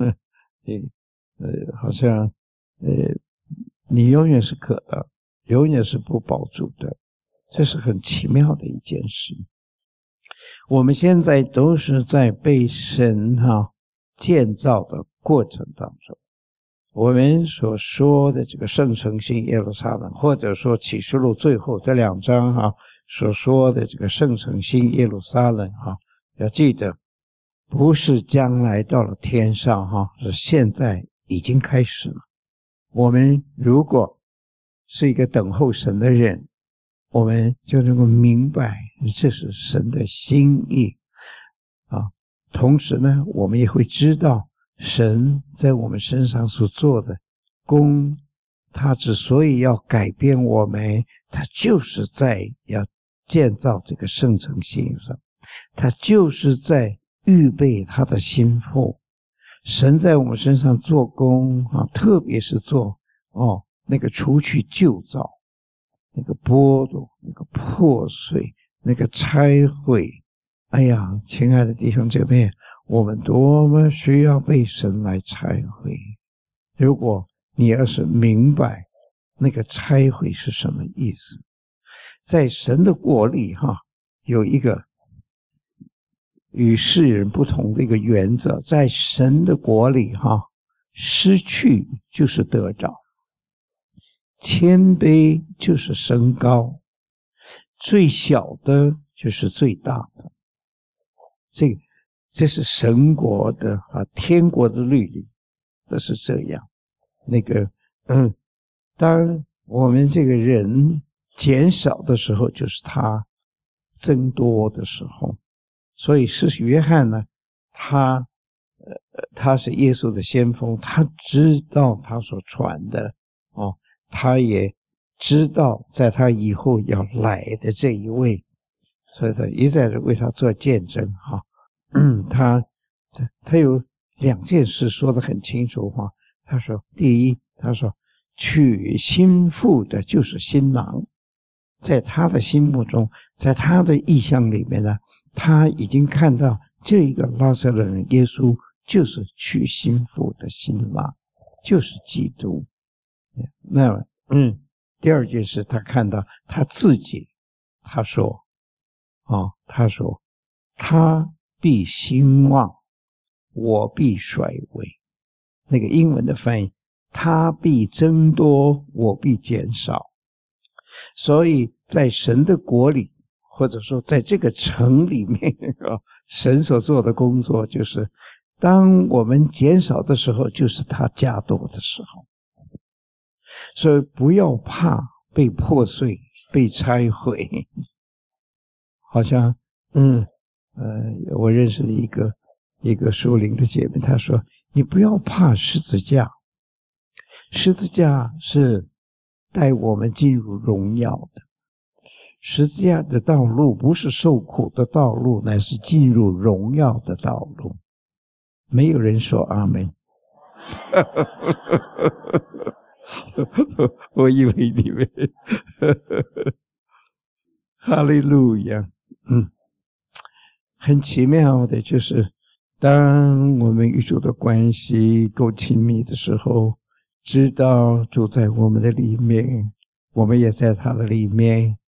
你永远是渴的，永远是不饱足的，这是很奇妙的一件事。我们现在都是在被神建造的过程当中，我们所说的这个圣城新耶路撒冷，或者说启示录最后这2章所说的这个圣城新耶路撒冷要记得不是将来到了天上是现在已经开始了。我们如果是一个等候神的人，我们就能够明白这是神的心意同时呢，我们也会知道神在我们身上所做的功，他之所以要改变我们，他就是在要建造这个圣城新耶路撒冷，他就是在预备他的心腹。神在我们身上做工特别是做那个除去旧造，那个剥夺，那个破碎，那个拆毁。哎呀，亲爱的弟兄姐妹，我们多么需要被神来拆毁。如果你要是明白那个拆毁是什么意思，在神的国里有一个与世人不同的一个原则，在神的国里失去就是得着，谦卑就是升高，最小的就是最大的。这是神国的天国的律例，都是这样。当我们这个人减少的时候，就是他增多的时候。所以施洗约翰呢，他是耶稣的先锋，他知道他所传的他也知道在他以后要来的这一位，所以他一再的为他做见证他有2件事说得很清楚他说，第一，他说娶新妇的就是新郎，在他的心目中，在他的意象里面呢，他已经看到这个拉撒勒人耶稣就是娶新妇的新郎，就是基督。那么第二件事，他看到他自己，他说他必兴旺，我必衰微。那个英文的翻译，他必增多，我必减少。所以在神的国里，或者说在这个城里面神所做的工作就是当我们减少的时候，就是他加多的时候。所以不要怕被破碎，被拆毁。好像我认识的一个属灵的姐妹，她说你不要怕十字架，十字架是带我们进入荣耀的，十字架的道路不是受苦的道路，乃是进入荣耀的道路。没有人说阿们我以为你们哈利路亚。很奇妙的就是当我们与主的关系够亲密的时候，知道主在我们的里面，我们也在他的里面，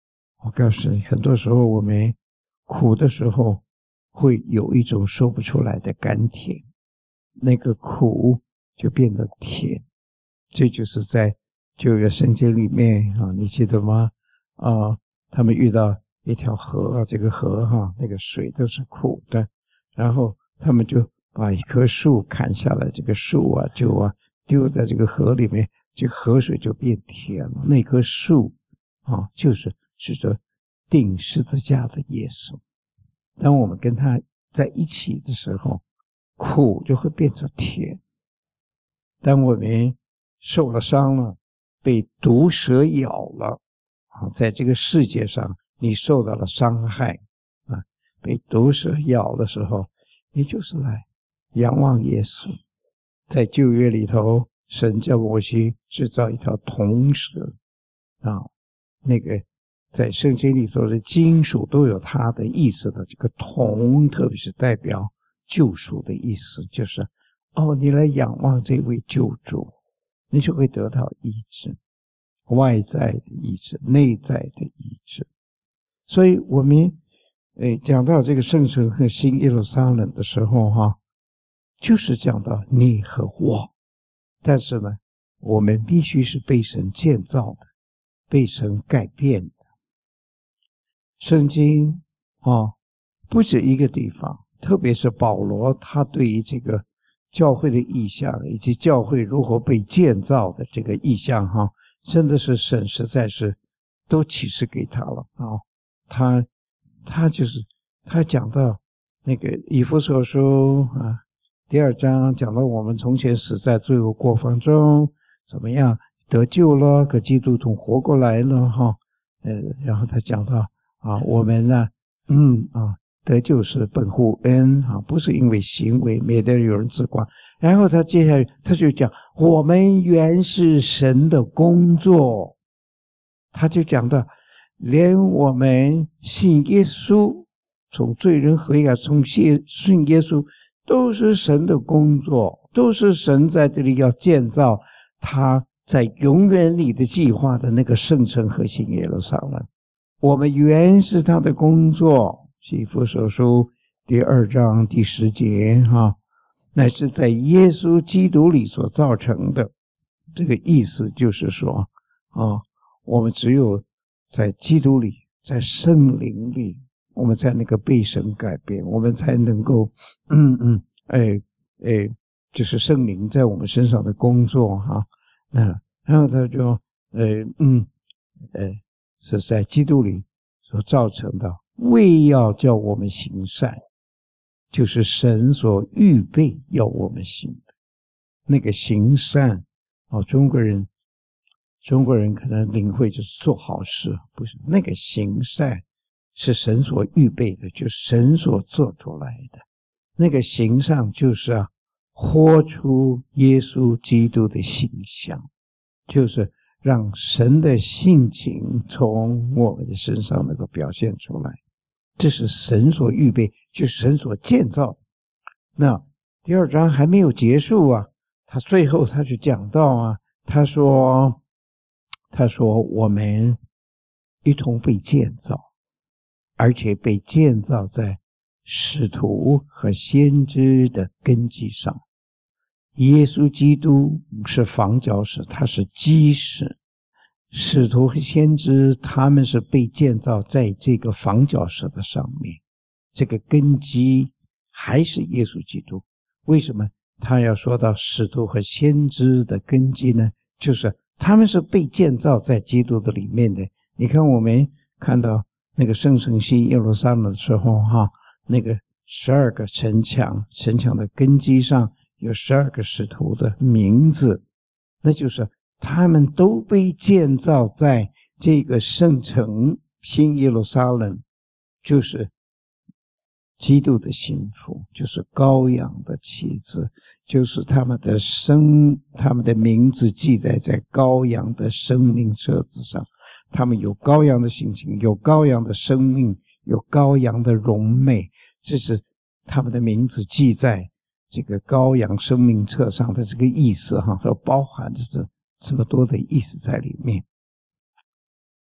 我告诉你，很多时候我们苦的时候会有一种说不出来的甘甜，那个苦就变得甜。这就是在旧约圣经里面啊，你记得吗？他们遇到一条河，这个河那个水都是苦的，然后他们就把一棵树砍下来，这个树就丢在这个河里面，这个河水就变甜了。那棵树就是指着钉十字架的耶稣。当我们跟他在一起的时候，苦就会变成甜。当我们受了伤了，被毒蛇咬了在这个世界上你受到了伤害被毒蛇咬的时候，你就是来仰望耶稣。在旧约里头，神叫摩西制造一条铜蛇那个在圣经里头的金属都有它的意思的。这个铜特别是代表救赎的意思，就是你来仰望这位救主，你就会得到医治，外在的医治，内在的医治。所以我们讲到这个圣城和新耶路撒冷的时候就是讲到你和我。但是呢，我们必须是被神建造的，被神改变的。圣经不止一个地方，特别是保罗他对于这个教会的意象以及教会如何被建造的这个意象真的是神实在是都启示给他了他讲到那个以弗所书第2章讲到我们从前死在罪恶过犯中，怎么样得救了，跟基督同活过来了然后他讲到我们呢得救是本乎恩不是因为行为，免得有人自夸。然后他接下来他就讲我们原是神的工作，他就讲到连我们信耶稣，从罪人悔改，从信耶稣，都是神的工作，都是神在这里要建造他在永远里的计划的那个圣城和新耶路撒冷。我们原是他的工作，以弗所书第2章第10节乃是在耶稣基督里所造成的。这个意思就是说我们只有在基督里，在圣灵里，我们在那个被神改变，我们才能够就是圣灵在我们身上的工作然后他就是在基督里所造成的，为要叫我们行善，就是神所预备要我们行的那个行善中国人可能领会就是做好事，不是，那个行善是神所预备的，就是神所做出来的。那个行善就是活出耶稣基督的形象，就是让神的性情从我们的身上能够表现出来，这是神所预备，就是神所建造。那第2章还没有结束他最后他就讲到他说我们一同被建造，而且被建造在使徒和先知的根基上。耶稣基督是房角石，他是基石，使徒和先知他们是被建造在这个房角石的上面，这个根基还是耶稣基督。为什么他要说到使徒和先知的根基呢？就是他们是被建造在基督的里面的。你看我们看到那个圣城新耶路撒冷的时候那个12个城墙的根基上有12个使徒的名字，那就是他们都被建造在这个圣城新耶路撒冷，就是基督的心腹，就是羔羊的妻子，就是他们的名字记载在羔羊的生命册子上。他们有羔羊的性情，有羔羊的生命，有羔羊的荣美，这是他们的名字记在这个羔羊生命册上的这个意思都包含着这么多的意思在里面。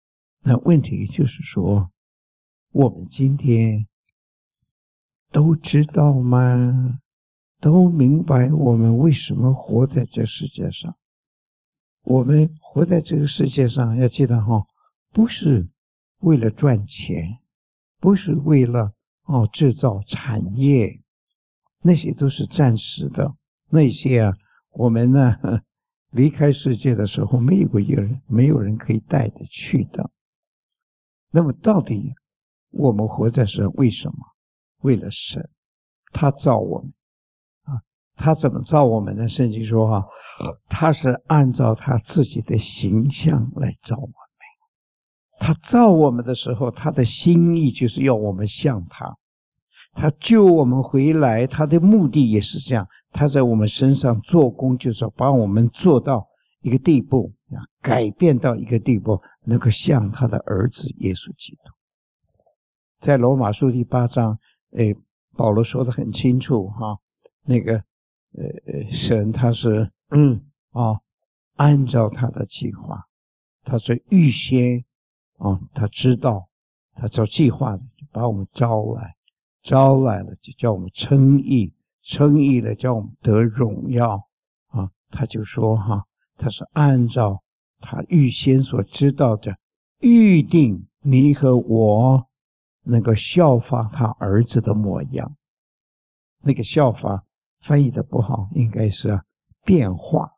那问题就是说，我们今天都知道吗？都明白我们为什么活在这世界上？我们活在这个世界上，要记得不是为了赚钱，不是为了制造产业，那些都是暂时的。那些我们呢离开世界的时候，没有人可以带得去的。那么到底我们活在世上为什么？为了神，他造我们他怎么造我们呢？圣经说他是按照他自己的形象来造我们。他造我们的时候，他的心意就是要我们像他。他救我们回来，他的目的也是这样。他在我们身上做工，就是要把我们做到一个地步，改变到一个地步，能够像他的儿子耶稣基督。在罗马书第8章，保罗说得很清楚那个神他是按照他的计划，他是预先他知道，他照计划就把我们招来了就叫我们称义，称义了叫我们得荣耀他就说他是按照他预先所知道的，预定你和我能够效法他儿子的模样。那个效法翻译的不好，应该是变化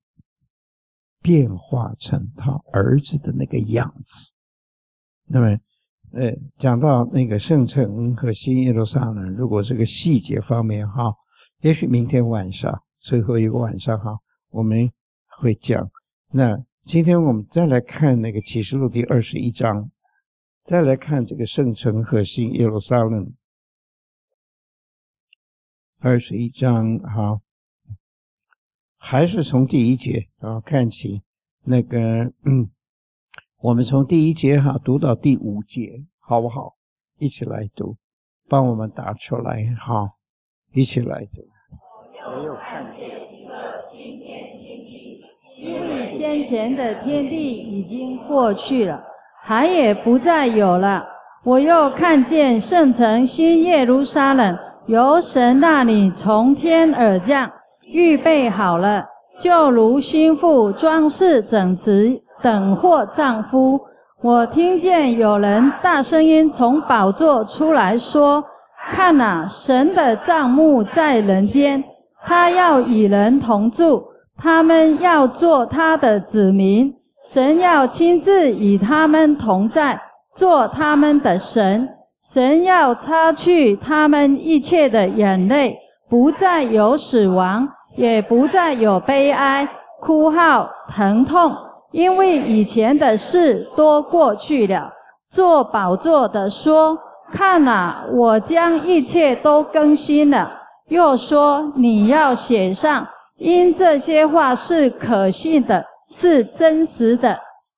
成他儿子的那个样子。那么讲到那个圣城和新耶路撒冷，如果这个细节方面也许明天晚上最后一个晚上我们会讲。那今天我们再来看那个启示录第21章，再来看这个圣城和新耶路撒冷。21章还是从第1节看起。那个我们从第1节读到第5节，好不好？一起来读，帮我们打出来一起来读。没有看见一个新天新地， 因为先前的天地已经过去了，海也不再有了。我又看见圣城新耶路撒冷由神那里从天而降，预备好了，就如新妇装饰整齐，等候丈夫。我听见有人大声音从宝座出来说：看哪，神的帐幕在人间，他要与人同住，他们要做他的子民，神要亲自与他们同在，做他们的神。神要擦去他们一切的眼泪，不再有死亡，也不再有悲哀、哭号、疼痛，因为以前的事都过去了。坐宝座的说：看哪，我将一切都更新了。又说：你要写上，因这些话是可信的，是真实的。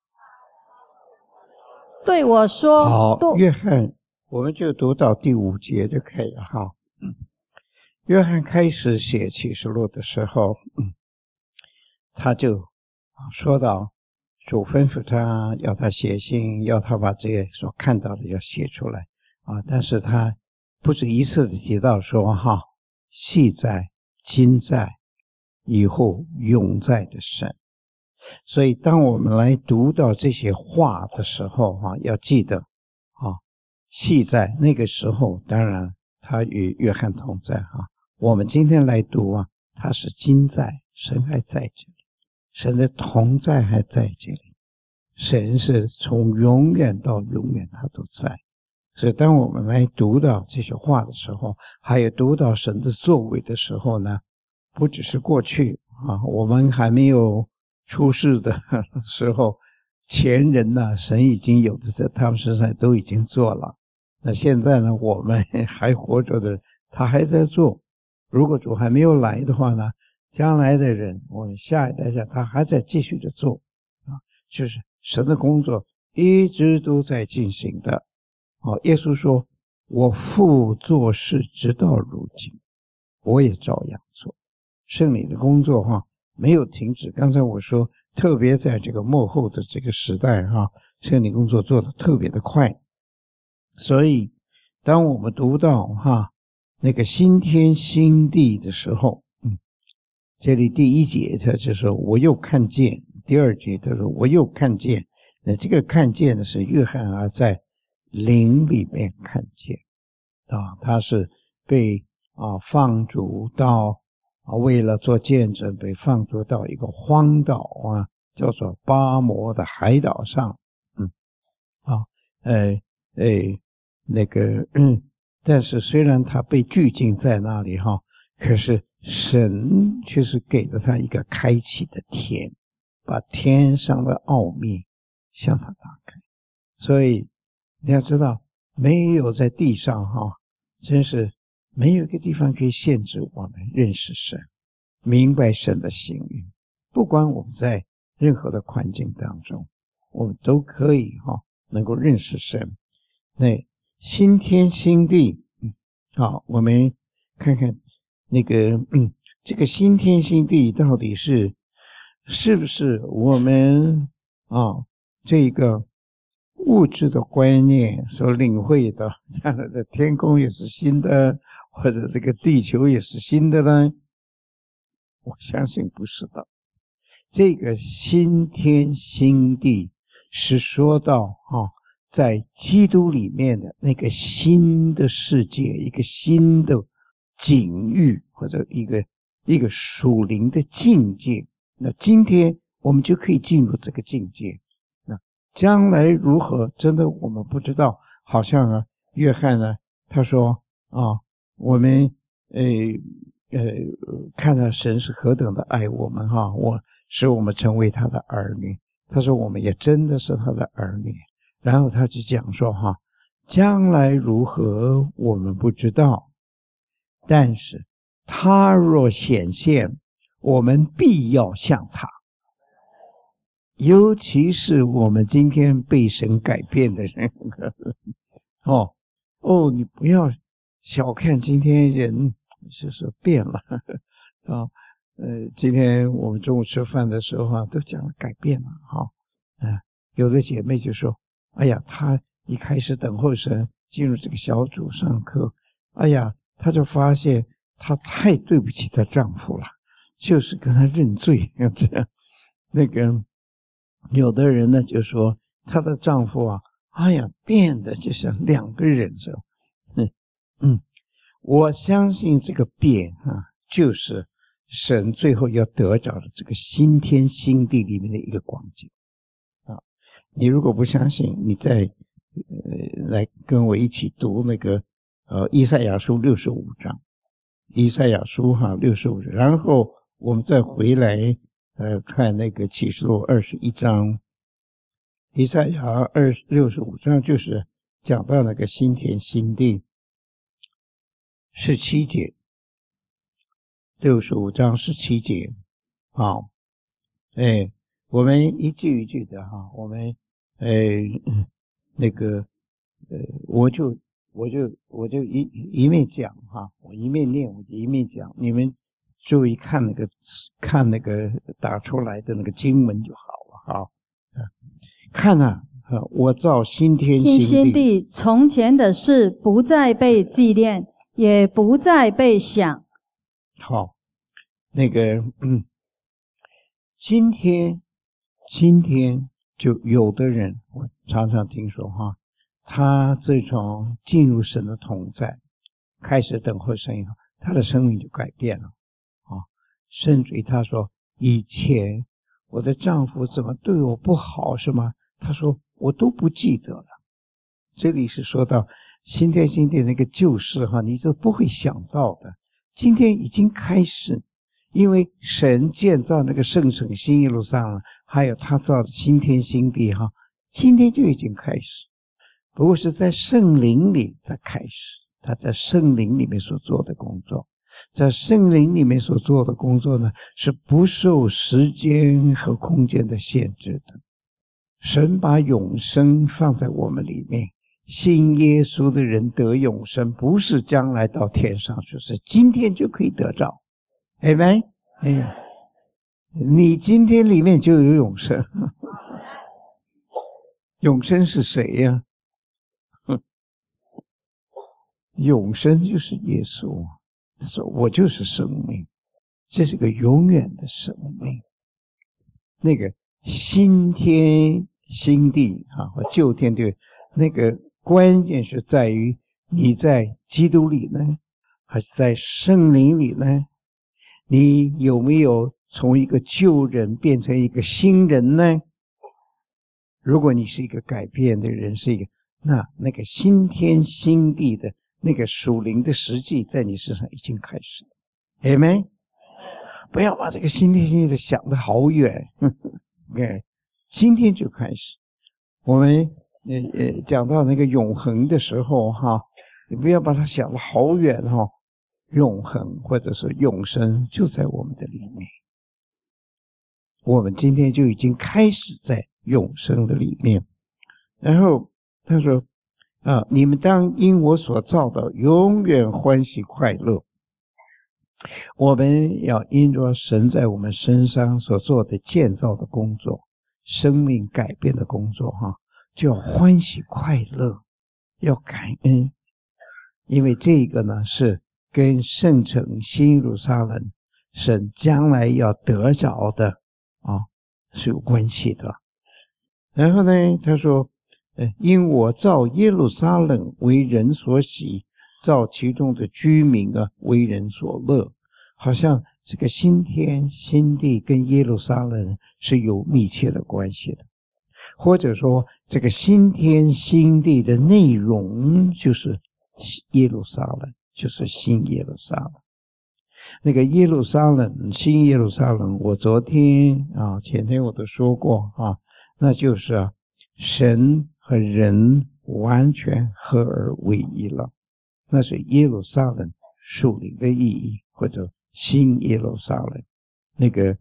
对我说： 好，约翰，我们就读到第5节就可以了约翰开始写启示录的时候他就说到主吩咐他要他写信，要他把这些所看到的要写出来但是他不止一次的提到说昔在、今在、以后永在的神。所以当我们来读到这些话的时候要记得昔在那个时候，当然他与约翰同在我们今天来读他是今在，神还在这里，神的同在还在这里，神是从永远到永远他都在。所以当我们来读到这些话的时候，还有读到神的作为的时候呢，不只是过去我们还没有出世的时候，前人神已经有的在他们身上都已经做了。那现在呢，我们还活着的人他还在做。如果主还没有来的话呢，将来的人，我们下一代他还在继续的做就是神的工作一直都在进行的耶稣说：我父做事直到如今，我也照样做。圣灵的工作没有停止。刚才我说特别在这个末后的这个时代圣灵工作做得特别的快。所以当我们读到那个新天新地的时候，这里第一节他就说我又看见，第二节他说我又看见，那这个看见的是约翰在灵里面看见他是被放逐到为了做见证被放逐到一个荒岛叫做巴摩的海岛上。但是虽然他被拘禁在那里可是神却是给了他一个开启的天，把天上的奥秘向他打开。所以你要知道，没有在地上真是没有一个地方可以限制我们认识神，明白神的心意。不管我们在任何的环境当中，我们都可以能够认识神。那新天新地，我们看看那个这个新天新地到底是不是我们这个物质的观念所领会的，将来的天空也是新的，或者这个地球也是新的呢？我相信不是的。这个新天新地是说到在基督里面的那个新的世界，一个新的境遇，或者一个属灵的境界。那今天我们就可以进入这个境界。那将来如何，真的我们不知道。好像约翰呢，他说我们看到神是何等的爱我们使我们成为他的儿女。他说我们也真的是他的儿女。然后他就讲说将来如何我们不知道，但是他若显现，我们必要像他。尤其是我们今天被神改变的人你不要小看今天人就是变了今天我们中午吃饭的时候都讲了改变了有的姐妹就说，哎呀，她一开始等候神进入这个小组上课，哎呀，她就发现她太对不起她丈夫了，就是跟他认罪这样。那个有的人呢就说她的丈夫哎呀变得就像两个人这样。我相信这个变就是神最后要得着的这个新天新地里面的一个光景你如果不相信，你再来跟我一起读那个以赛亚书65章，以赛亚书65章，然后我们再回来看那个启示录21章。以赛亚65章就是讲到那个新天新地17节，65章17节我们一句一句的我们我就一面讲我一面念，我就一面讲，你们注意看那个打出来的那个经文就好了看我造新天新地， 从前的事不再被纪念，也不再被想。 今天就有的人，我常常听说他自从进入神的同在，开始等候神以后，他的生命就改变了甚至于他说，以前我的丈夫怎么对我不好是吗？他说我都不记得了。这里是说到新天新地那个旧事你就不会想到的，今天已经开始。因为神建造那个圣城新耶路撒冷，还有他造的新天新地今天就已经开始，不过是在圣灵里在开始，他在圣灵里面所做的工作，在圣灵里面所做的工作呢，是不受时间和空间的限制的。神把永生放在我们里面，信耶稣的人得永生，不是将来到天上去，是今天就可以得着。Amen？ 你今天里面就有永生永生是谁呀？永生就是耶稣。他说我就是生命，这是个永远的生命。那个新天新地和旧天地，那个关键是在于你在基督里呢，还是在圣灵里呢？你有没有从一个旧人变成一个新人呢？如果你是一个改变的人，是一个那个新天新地的那个属灵的实际在你身上已经开始了。Amen。不要把这个新天新地的想得好远。OK， 今天就开始。我们讲到那个永恒的时候你不要把它想得好远永恒或者是永生就在我们的里面。我们今天就已经开始在永生的里面。然后他说你们当因我所造的永远欢喜快乐。我们要因着神在我们身上所做的建造的工作，生命改变的工作就要欢喜快乐，要感恩。因为这个呢是跟圣城新耶路撒冷神将来要得着的是有关系的。然后呢他说因我造耶路撒冷为人所喜，造其中的居民为人所乐。好像这个新天新地跟耶路撒冷是有密切的关系的，或者说这个新天新地的内容就是耶路撒冷，就是新耶路撒冷。那个耶路撒冷，新耶路撒冷，我昨天前天我都说过那就是神和人完全合而为一了。那是耶路撒冷属灵的意义，或者新耶路撒冷。那个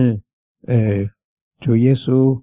主耶稣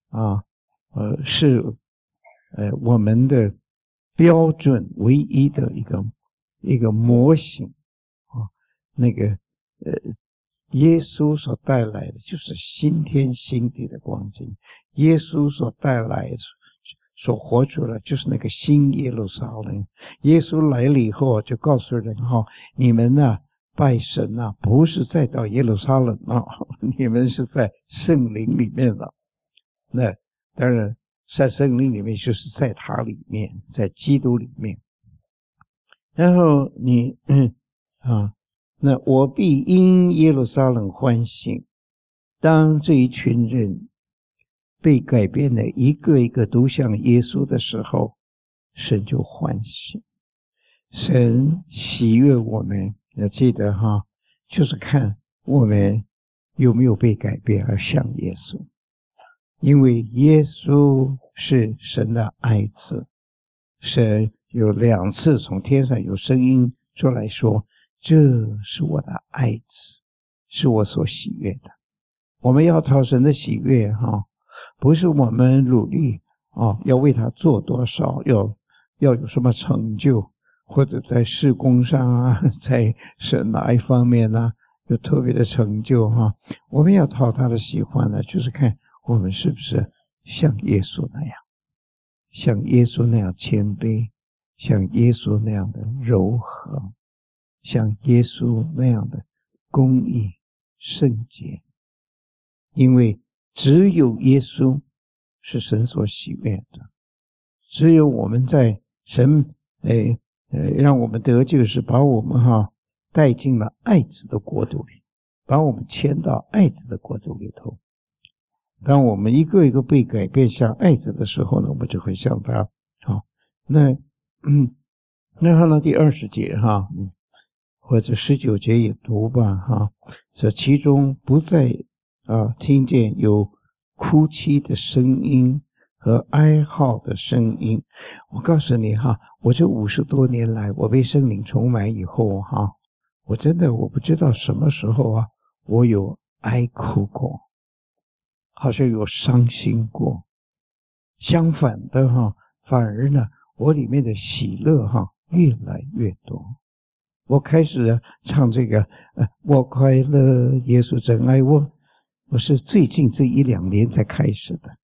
是我们的标准唯一的一个模型那个耶稣所带来的就是新天新地的光景，耶稣所带来的所活出来就是那个新耶路撒冷。耶稣来了以后就告诉人你们拜神不是再到耶路撒冷你们是在圣灵里面了。那当然在圣灵里面就是在他里面，在基督里面。然后你那我必因耶路撒冷欢喜。当这一群人被改变的一个一个都像耶稣的时候，神就欢喜。神喜悦我们，要记得就是看我们有没有被改变而像耶稣。因为耶稣是神的爱子，神有2次从天上有声音出来说，这是我的爱子，是我所喜悦的。我们要讨神的喜悦不是我们努力要为他做多少，要有什么成就，或者在事工上在神哪一方面有特别的成就我们要讨他的喜欢就是看我们是不是像耶稣那样，像耶稣那样谦卑，像耶稣那样的柔和，像耶稣那样的公义圣洁。因为只有耶稣是神所喜悦的，只有我们在神让我们得救，是把我们带进了爱子的国度里，把我们迁到爱子的国度里头。当我们一个一个被改变像爱子的时候呢，我们就会像他那然后第20节或者19节也读吧这其中不再听见有哭泣的声音和哀号的声音。我告诉你我这50多年来，我被圣灵充满以后我真的我不知道什么时候我有哀哭过，好像有伤心过。相反的反而呢我里面的喜乐越来越多。我开始唱这个我快乐耶稣真爱我，我是最近这1-2年才开始的。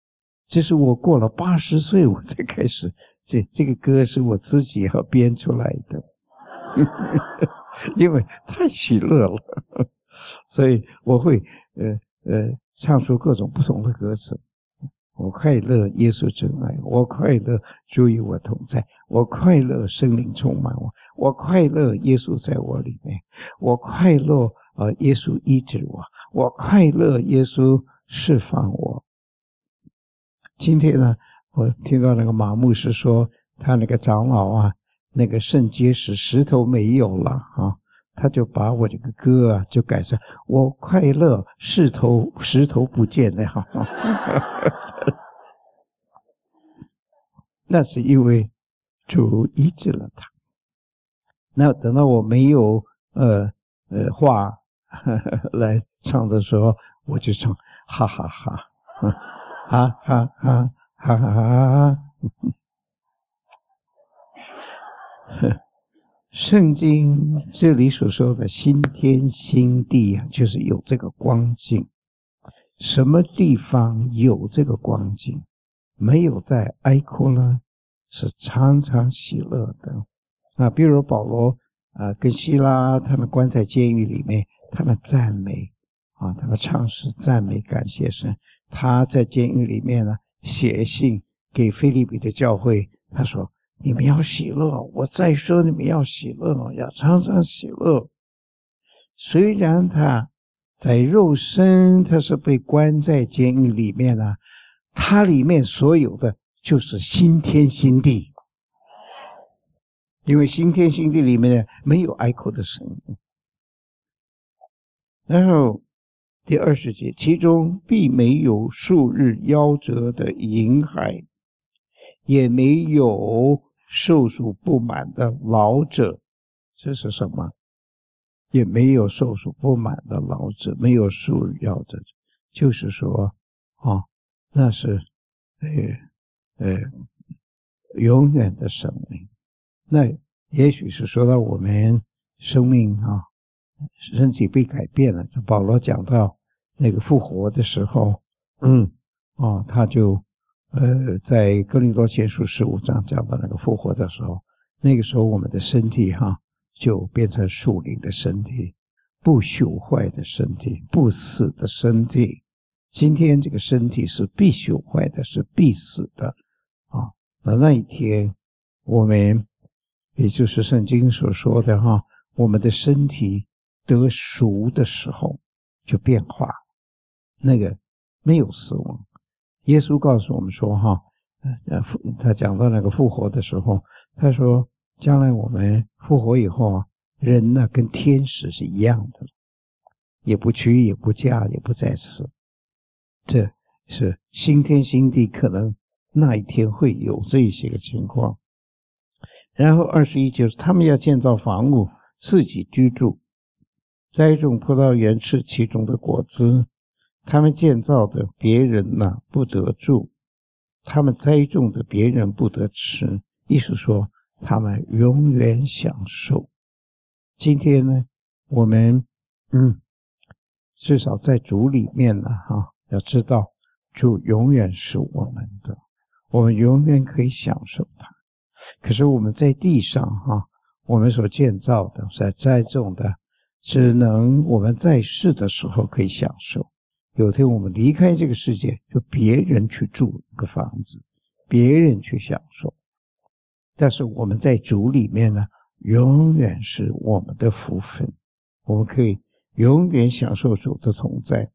这是我过了80岁我才开始，这个歌是我自己要编出来的，因为太喜乐了，所以我会唱出各种不同的歌词。我快乐，耶稣真爱我；快乐，主与我同在；我快乐，圣灵充满我；我快乐，耶稣在我里面；我快乐，耶稣医治我；我快乐，耶稣释放我。今天呢，我听到那个马牧师说，他那个长老啊，那个肾结石石头没有了啊，他就把我这个歌啊就改成我快乐，石头不见了哈。那是因为主医治了他。那等到我没有话来唱的时候，我就唱哈哈哈，哈哈哈，哈哈哈。圣经这里所说的新天新地啊，就是有这个光景。什么地方有这个光景？没有在哀哭呢，是常常喜乐的啊。比如保罗跟希拉他们关在监狱里面，他们赞美啊，他们唱诗赞美感谢神。他在监狱里面呢，写信给腓立比的教会，他说你们要喜乐，我再说你们要喜乐，要常常喜乐。虽然他在肉身他是被关在监狱里面啊，它里面所有的就是新天新地，因为新天新地里面没有哀哭的声音。然后第20节，其中必没有数日夭折的婴孩，也没有寿数不满的老者。这是什么？也没有寿数不满的老者，没有数日夭折，就是说那是永远的生命。那也许是说到我们生命身体被改变了。保罗讲到那个复活的时候，他就在哥林多前书15章讲到那个复活的时候，那个时候我们的身体就变成属灵的身体，不朽坏的身体，不死的身体。今天这个身体是必朽坏的，是必死的那一天我们也就是圣经所说的我们的身体得赎的时候就变化，那个没有死亡。耶稣告诉我们说他讲到那个复活的时候，他说将来我们复活以后人呢跟天使是一样的，也不娶也不嫁也不再死。这是新天新地，可能那一天会有这些个情况。然后21节，他们要建造房屋自己居住，栽种葡萄园吃其中的果子。他们建造的别人不得住，他们栽种的别人不得吃，意思说他们永远享受。今天呢，我们至少在主里面要知道主永远是我们的，我们永远可以享受它。可是我们在地上我们所建造的所栽种的，只能我们在世的时候可以享受。有天我们离开这个世界，就别人去住个房子，别人去享受。但是我们在主里面呢，永远是我们的福分，我们可以永远享受主的同在。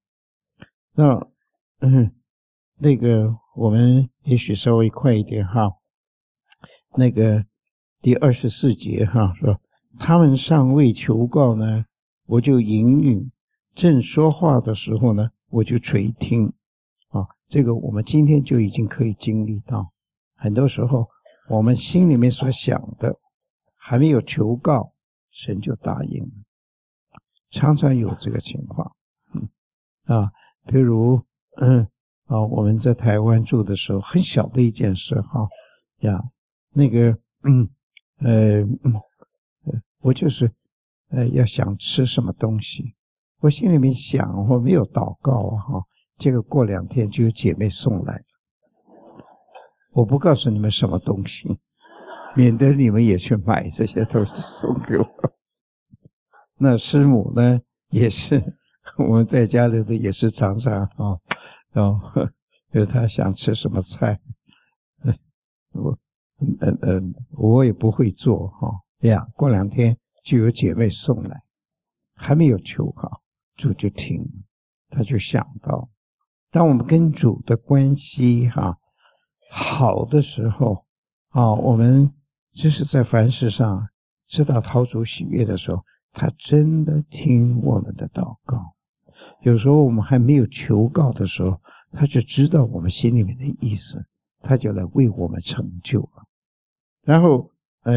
那个我们也许稍微快一点那个第24节说他们尚未求告呢，我就应允；正说话的时候呢，我就垂听这个我们今天就已经可以经历到。很多时候我们心里面所想的还没有求告，神就答应了，常常有这个情况比如我们在台湾住的时候，很小的一件事那个我就是要想吃什么东西，我心里面想我没有祷告这个过2天就有姐妹送来了， 我不告诉你们什么东西，免得你们也去买这些东西送给我。那师母呢，也是我们在家里的也是常常就是他想吃什么菜，我也不会做过2天就有姐妹送来，还没有求好，主就停了，他就想到，当我们跟主的关系好的时候我们就是在凡事上知道讨主喜悦的时候，他真的听我们的祷告。有时候我们还没有求告的时候，他就知道我们心里面的意思，他就来为我们成就了。然后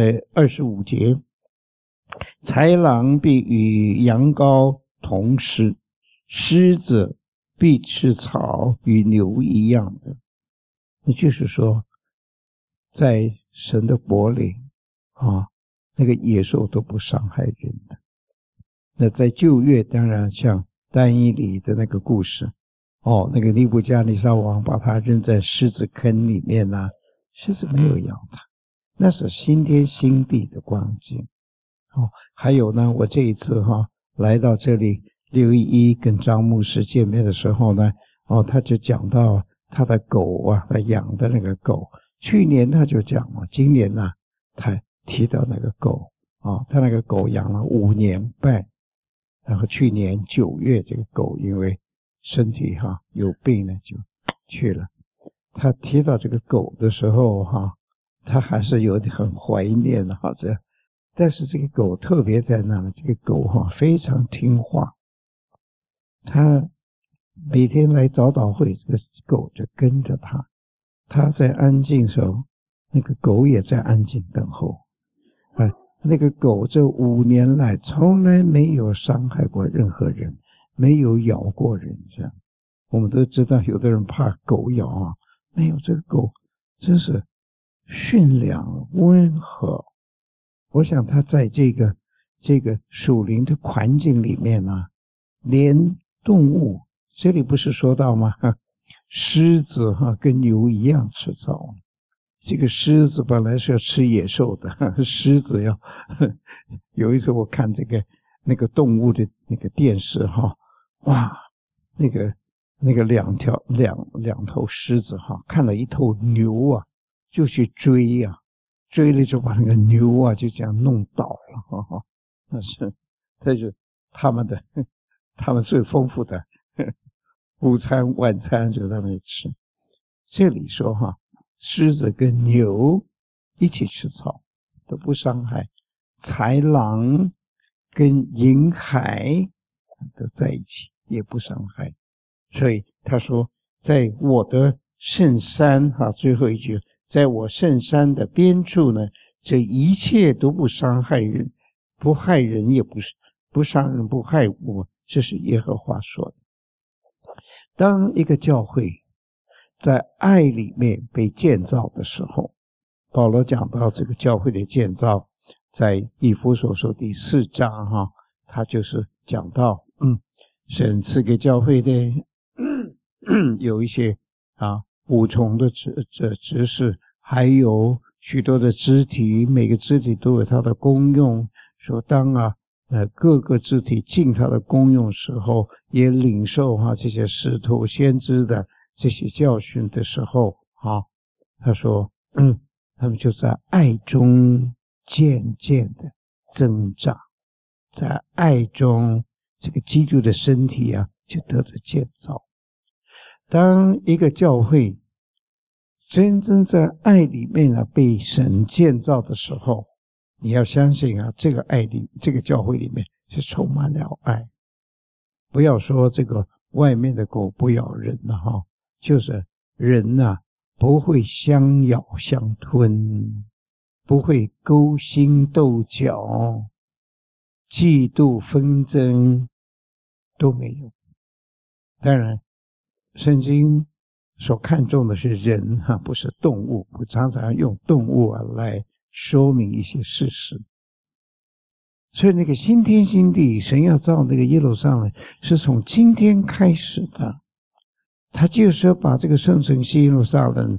25节，豺狼必与羊羔同食，狮子必吃草，与牛一样的。那就是说，在神的国里那个野兽都不伤害人的。那在旧约当然像但以理的那个故事那个尼布加尼撒王把他扔在狮子坑里面狮子没有咬他，那是新天新地的光景还有呢，我这一次来到这里611跟张牧师见面的时候呢他就讲到他的狗他养的那个狗，去年他就讲了，今年呢他提到那个狗他那个狗养了5年半，然后去年9月这个狗因为身体有病呢就去了。他提到这个狗的时候他还是有点很怀念的但是这个狗特别在哪呢？这个狗非常听话，他每天来早祷会，这个狗就跟着他，他在安静的时候，那个狗也在安静等候那个狗这5年来从来没有伤害过任何人，没有咬过人这样。我们都知道有的人怕狗咬没有，这个狗真是驯良温和。我想他在这个属灵的环境里面连动物，这里不是说到吗狮子跟牛一样吃草。这个狮子本来是要吃野兽的，狮子有一次我看那个动物的那个电视哇，那个两头狮子看了一头牛就去追追了就把那个牛就这样弄倒了那是这就他们最丰富的午餐晚餐就他们吃。这里说狮子跟牛一起吃草都不伤害，豺狼跟银海都在一起也不伤害。所以他说在我的圣山最后一句，在我圣山的边处呢，这一切都不伤害人，不害人，也不伤人，不害物，这是耶和华说的。当一个教会在爱里面被建造的时候，保罗讲到这个教会的建造，在以弗所书第4章他就是讲到神赐给教会的有一些五重的职事，还有许多的肢体，每个肢体都有它的功用，说当各个肢体尽它的功用时候，也领受这些使徒先知的这些教训的时候他说他们就在爱中渐渐的增长，在爱中这个基督的身体就得着建造。当一个教会真正在爱里面被神建造的时候，你要相信这个爱里，这个教会里面是充满了爱。不要说这个外面的狗不咬人了就是人不会相咬相吞，不会勾心斗角，嫉妒纷争都没有。当然圣经所看重的是人不是动物，我常常用动物来说明一些事实。所以那个新天新地，神要造那个耶路撒冷是从今天开始的，他就是要把这个圣城西耶路撒冷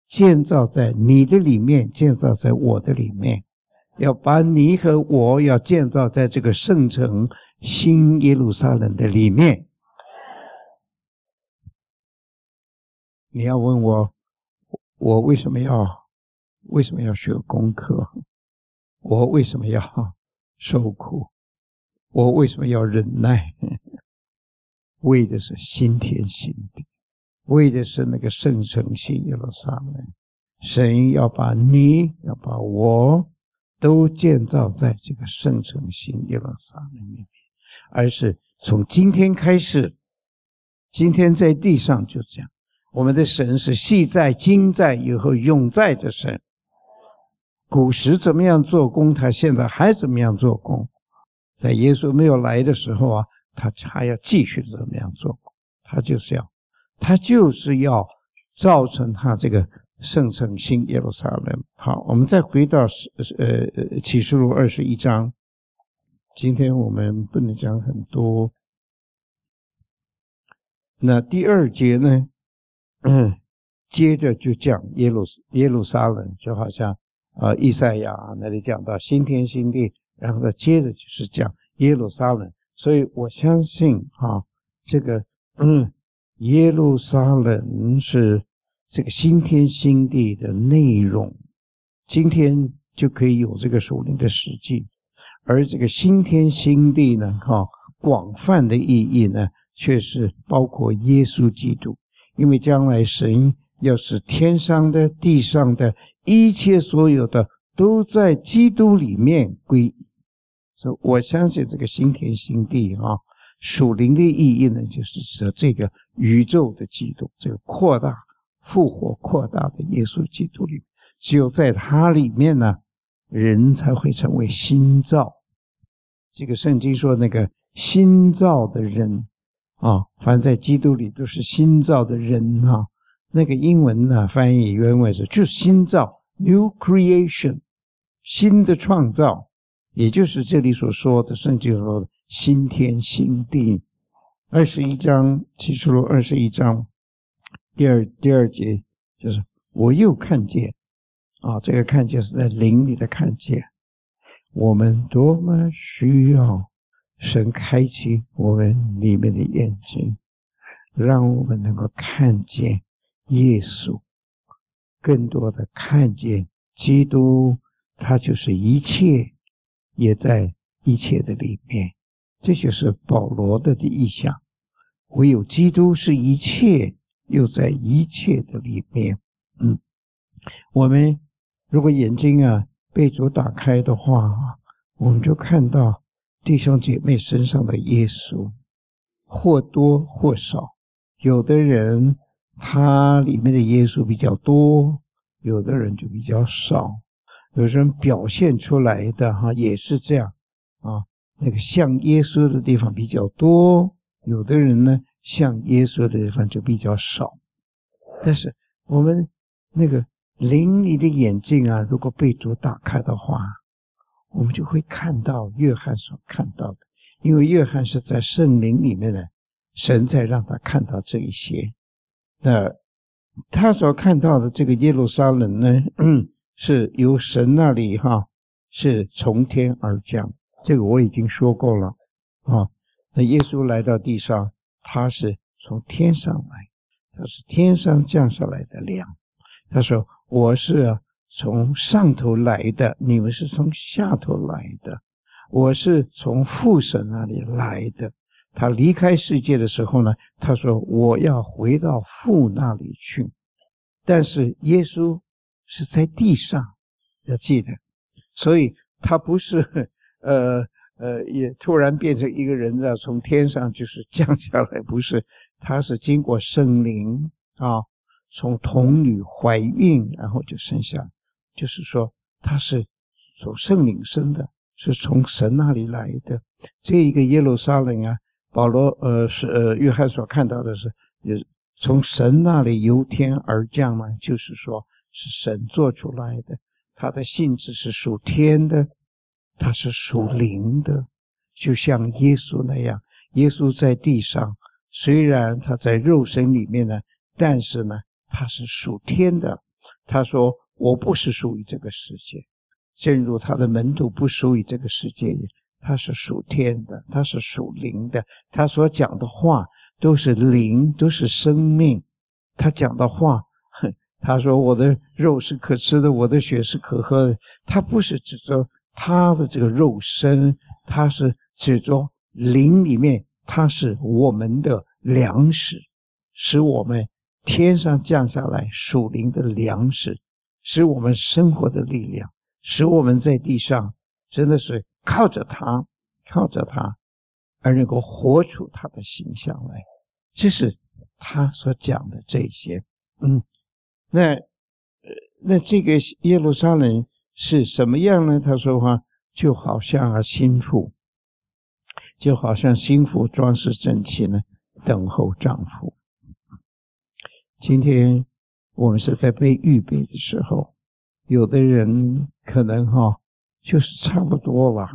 建造在你的里面，建造在我的里面，要把你和我要建造在这个圣城新耶路撒冷的里面。你要问我为什么要学功课？我为什么要受苦？我为什么要忍耐？为的是新天新地，为的是那个圣城新耶路撒冷。神要把你，要把我都建造在这个圣城新耶路撒冷里面，而是从今天开始，今天在地上就这样。我们的神是昔在、今在、以后永在的神。古时怎么样做工，他现在还怎么样做工。在耶稣没有来的时候啊，他还要继续怎么样做工。他就是要造成他这个圣城新耶路撒冷。好，我们再回到启示录21章。今天我们不能讲很多。那第2节呢，接着就讲耶路撒冷，就好像以赛亚那里讲到新天新地，然后再接着就是讲耶路撒冷。所以我相信这个耶路撒冷是这个新天新地的内容，今天就可以有这个属灵的实际。而这个新天新地呢，广泛的意义呢，却是包括耶稣基督。因为将来神要使天上的地上的一切所有的都在基督里面归一。所以我相信这个新天新地属灵的意义呢，就是指这个宇宙的基督，这个复活扩大的耶稣基督里面，只有在他里面呢，人才会成为新造。这个圣经说那个新造的人凡在基督里都是新造的人那个英文呢翻译原文是就是新造 new creation， 新的创造，也就是这里所说的圣经说的新天新地。21章启示录21章第二节就是我又看见这个看见是在灵里的看见，我们多么需要神开启我们里面的眼睛，让我们能够看见耶稣，更多的看见基督，他就是一切，也在一切的里面。这就是保罗的意象，唯有基督是一切，又在一切的里面。我们如果眼睛被主打开的话，我们就看到弟兄姐妹身上的耶稣，或多或少。有的人他里面的耶稣比较多，有的人就比较少。有人表现出来的也是这样那个像耶稣的地方比较多，有的人呢像耶稣的地方就比较少。但是我们那个灵里的眼睛如果被主打开的话，我们就会看到约翰所看到的。因为约翰是在圣灵里面的，神在让他看到这一些。那他所看到的这个耶路撒冷呢，是由神那里是从天而降。这个我已经说过了那耶稣来到地上，他是从天上来，他是天上降下来的粮。他说我是从上头来的，你们是从下头来的，我是从父神那里来的。他离开世界的时候呢，他说我要回到父那里去。但是耶稣是在地上，要记得，所以他不是也突然变成一个人从天上就是降下来，不是，他是经过圣灵从童女怀孕然后就生下，就是说他是从圣灵生的，是从神那里来的。这一个耶路撒冷保罗约翰所看到的是从神那里由天而降嘛，就是说是神做出来的，它的性质是属天的，它是属灵的，就像耶稣那样。耶稣在地上，虽然他在肉身里面呢，但是呢他是属天的， 他说我不是属于这个世界，正如他的门徒不属于这个世界，他是属天的，他是属灵的，他所讲的话都是灵，都是生命。他讲的话，他说我的肉是可吃的，我的血是可喝的，他不是指着他的这个肉身，他是指着灵里面，他是我们的粮食，使我们天上降下来属灵的粮食，使我们生活的力量，使我们在地上真的是靠着他而能够活出他的形象来。这是他所讲的这些。那这个耶路撒冷是什么样呢？他说话就好像新妇装饰整齐呢，等候丈夫。今天我们是在被预备的时候，有的人可能就是差不多了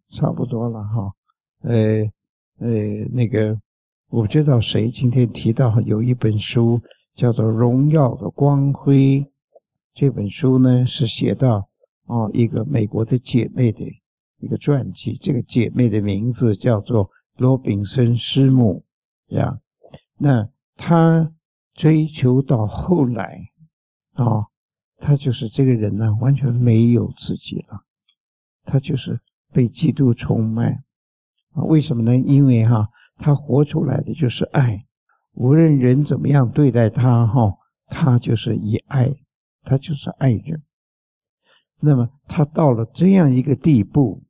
那个我不知道谁今天提到有一本书叫做《荣耀的光辉》，这本书呢是写到一个美国的姐妹的一个传记，这个姐妹的名字叫做罗宾森师母呀。那她追求到后来她就是这个人呢完全没有自己了，她就是被基督充满。为什么呢？因为她活出来的就是爱，无论人怎么样对待她她就是以爱，她就是爱人。那么她到了这样一个地步，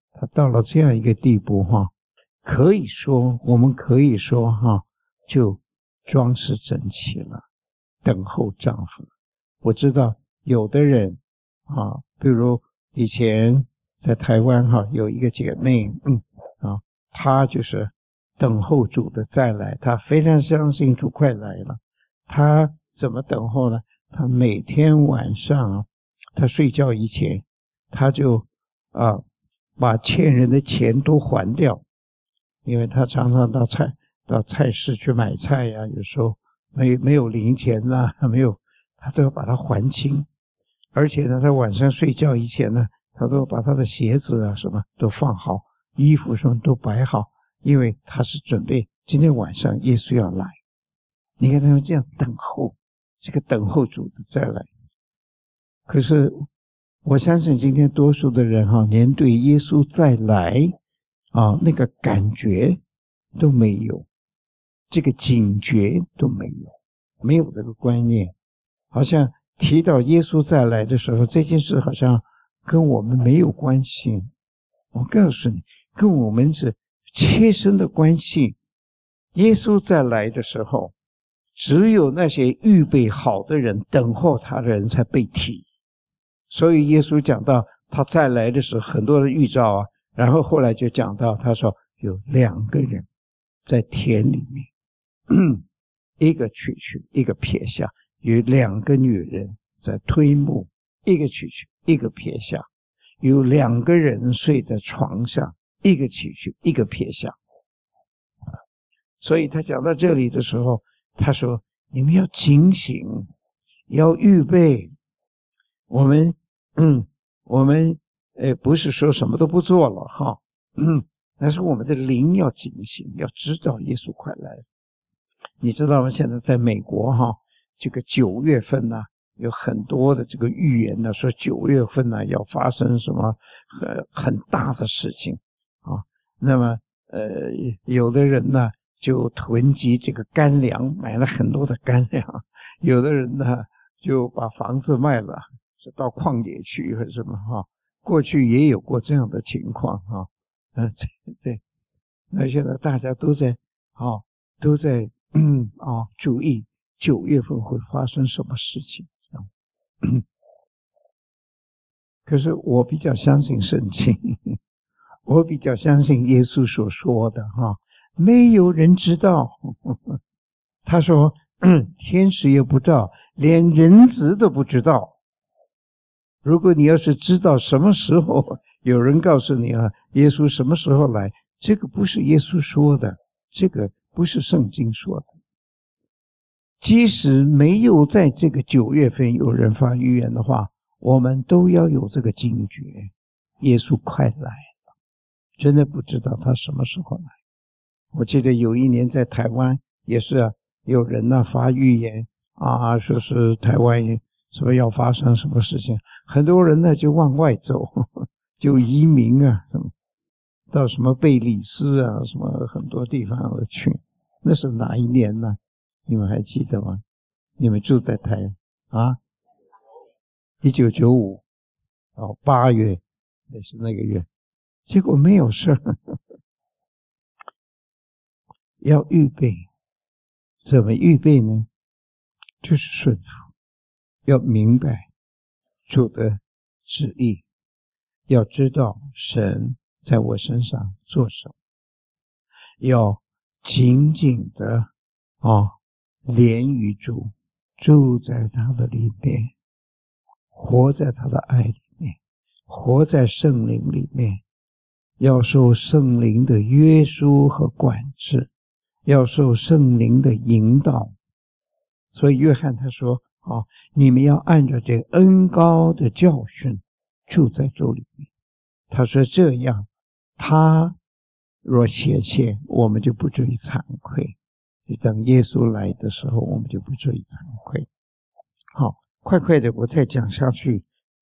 我们可以说就装饰整齐了，等候丈夫。我知道有的人比如以前在台湾有一个姐妹她就是等候主的再来，她非常相信主快来了。她怎么等候呢？她每天晚上她睡觉以前，她就把欠人的钱都还掉，因为她常常到菜市去买菜呀，有时候没有零钱啦，没有，她都要把它还清。而且呢，她晚上睡觉以前呢，她都把她的鞋子什么都放好，衣服什么都摆好，因为她是准备今天晚上耶稣要来。你看他们这样等候，这个等候主的再来。可是我相信今天多数的人连对耶稣再来那个感觉都没有，这个警觉都没有，没有这个观念。好像提到耶稣再来的时候，这件事好像跟我们没有关系。我告诉你，跟我们是切身的关系。耶稣再来的时候，只有那些预备好的人，等候他的人才被提。所以耶稣讲到他再来的时候，很多的预兆然后后来就讲到他说有2个人在田里面，一个取去，一个撇下，有2个女人在推磨，一个取去，一个撇下，有2个人睡在床上，一个取去，一个撇下。所以他讲到这里的时候，他说你们要警醒，要预备。我们不是说什么都不做了但是我们的灵要警醒，要知道耶稣快来了。你知道吗？现在在美国这个9月份有很多的这个预言说9月份要发生什么很大的事情那么有的人就囤积这个干粮，买了很多的干粮。有的人就把房子卖了，是到旷野去或者什么过去也有过这样的情况那现在大家都在注意9月份会发生什么事情可是我比较相信圣经，我比较相信耶稣所说的没有人知道他说天使也不知道，连人子都不知道。如果你要是知道什么时候，有人告诉你耶稣什么时候来，这个不是耶稣说的，这个不是圣经说的。 即使没有在这个9月份有人发预言的话，我们都要有这个警觉，耶稣快来了，真的不知道他什么时候来。我记得有一年在台湾也是有人发预言说是台湾什么要发生什么事情，很多人就往外走，就移民到什么贝里斯什么很多地方去。那是哪一年呢？你们还记得吗？你们住在台1995 8月也是那个月，结果没有事要预备，怎么预备呢？就是顺服，要明白主的旨意，要知道神在我身上做什么，要紧紧的连于主，住在他的里面，活在他的爱里面，活在圣灵里面，要受圣灵的约束和管制，要受圣灵的引导。所以约翰他说你们要按照这个恩膏的教训住在主里面。他说这样他若显现，我们就不至于惭愧，等耶稣来的时候，我们就不至于惭愧。好，快快的我再讲下去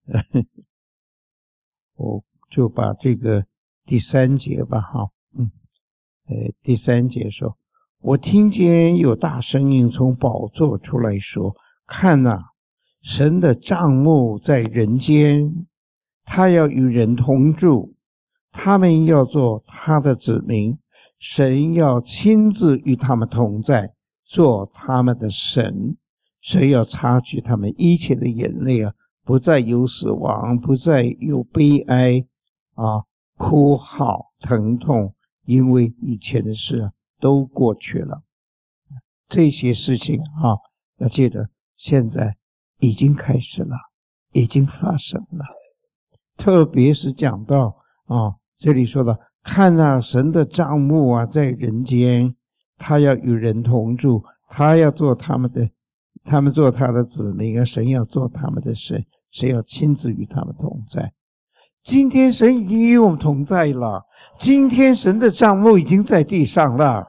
我就把这个第3节吧第3节说，我听见有大声音从宝座出来说，看神的帐幕在人间，他要与人同住，他们要做他的子民，神要亲自与他们同在，做他们的神。神要擦去他们一切的眼泪不再有死亡，不再有悲哀哭号疼痛，因为以前的事都过去了。这些事情要记得现在已经开始了，已经发生了。特别是讲到这里说的，看神的帐幕在人间，他要与人同住，他要做他们做他的子民神要做他们的神，神要亲自与他们同在。今天神已经与我们同在了，今天神的帐幕已经在地上了。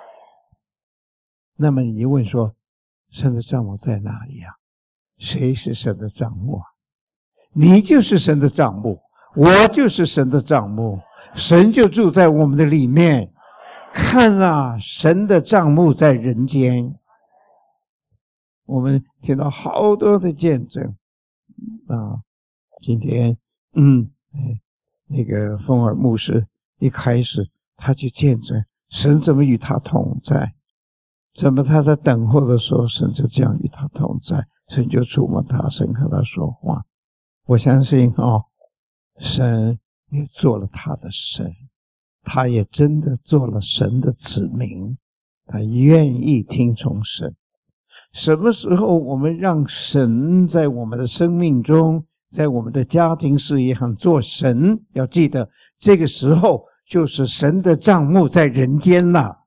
那么你问说，神的帐幕在哪里谁是神的帐幕你就是神的帐幕，我就是神的帐幕，神就住在我们的里面。看神的帐幕在人间。我们听到好多的见证今天那个风尔牧师一开始他就见证神怎么与他同在，怎么他在等候的时候神就这样与他同在，神就触摸他，神和他说话。我相信神也做了他的神，他也真的做了神的子民，他愿意听从神。什么时候我们让神在我们的生命中，在我们的家庭事业上做神，要记得这个时候就是神的帐幕在人间了。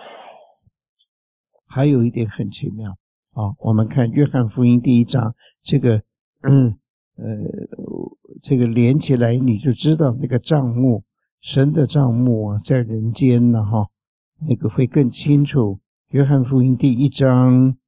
还有一点很奇妙我们看约翰福音第1章，这个这个连起来你就知道那个帐幕，神的帐幕在人间呢那个会更清楚。约翰福音第1章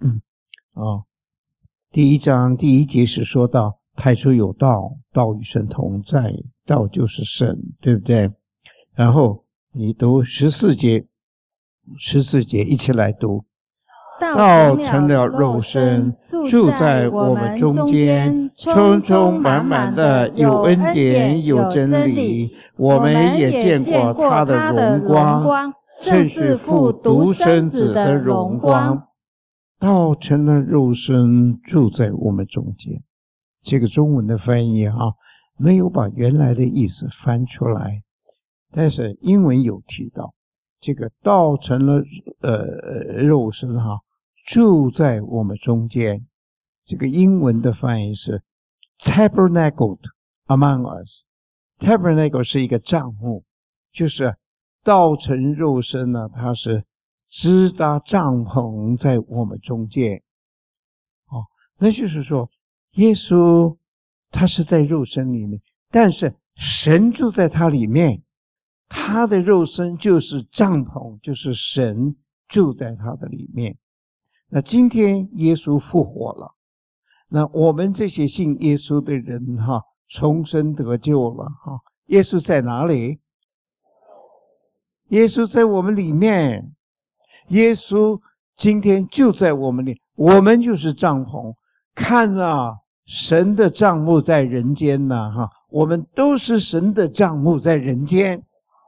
第1章第1节是说到太初有道，道与神同在，道就是神，对不对？然后你读14节一起来读。道成了肉身，住在我们中间，充充满满的有恩典有真理，我们也见过他的荣光，正是父独生子的荣光。道成了肉身，住在我们中间。这个中文的翻译没有把原来的意思翻出来，但是英文有提到这个道成了肉身住在我们中间。这个英文的翻译是 tabernacled among us。 tabernacle 是一个帐幕，就是道成肉身它是支搭帐篷在我们中间。那就是说耶稣他是在肉身里面，但是神住在他里面，他的肉身就是帐篷，就是神住在他的里面。那今天耶稣复活了，那我们这些信耶稣的人重生得救了耶稣在哪里？耶稣在我们里面，耶稣今天就在我们里，我们就是帐篷。看神的帐幕在人间我们都是神的帐幕在人间。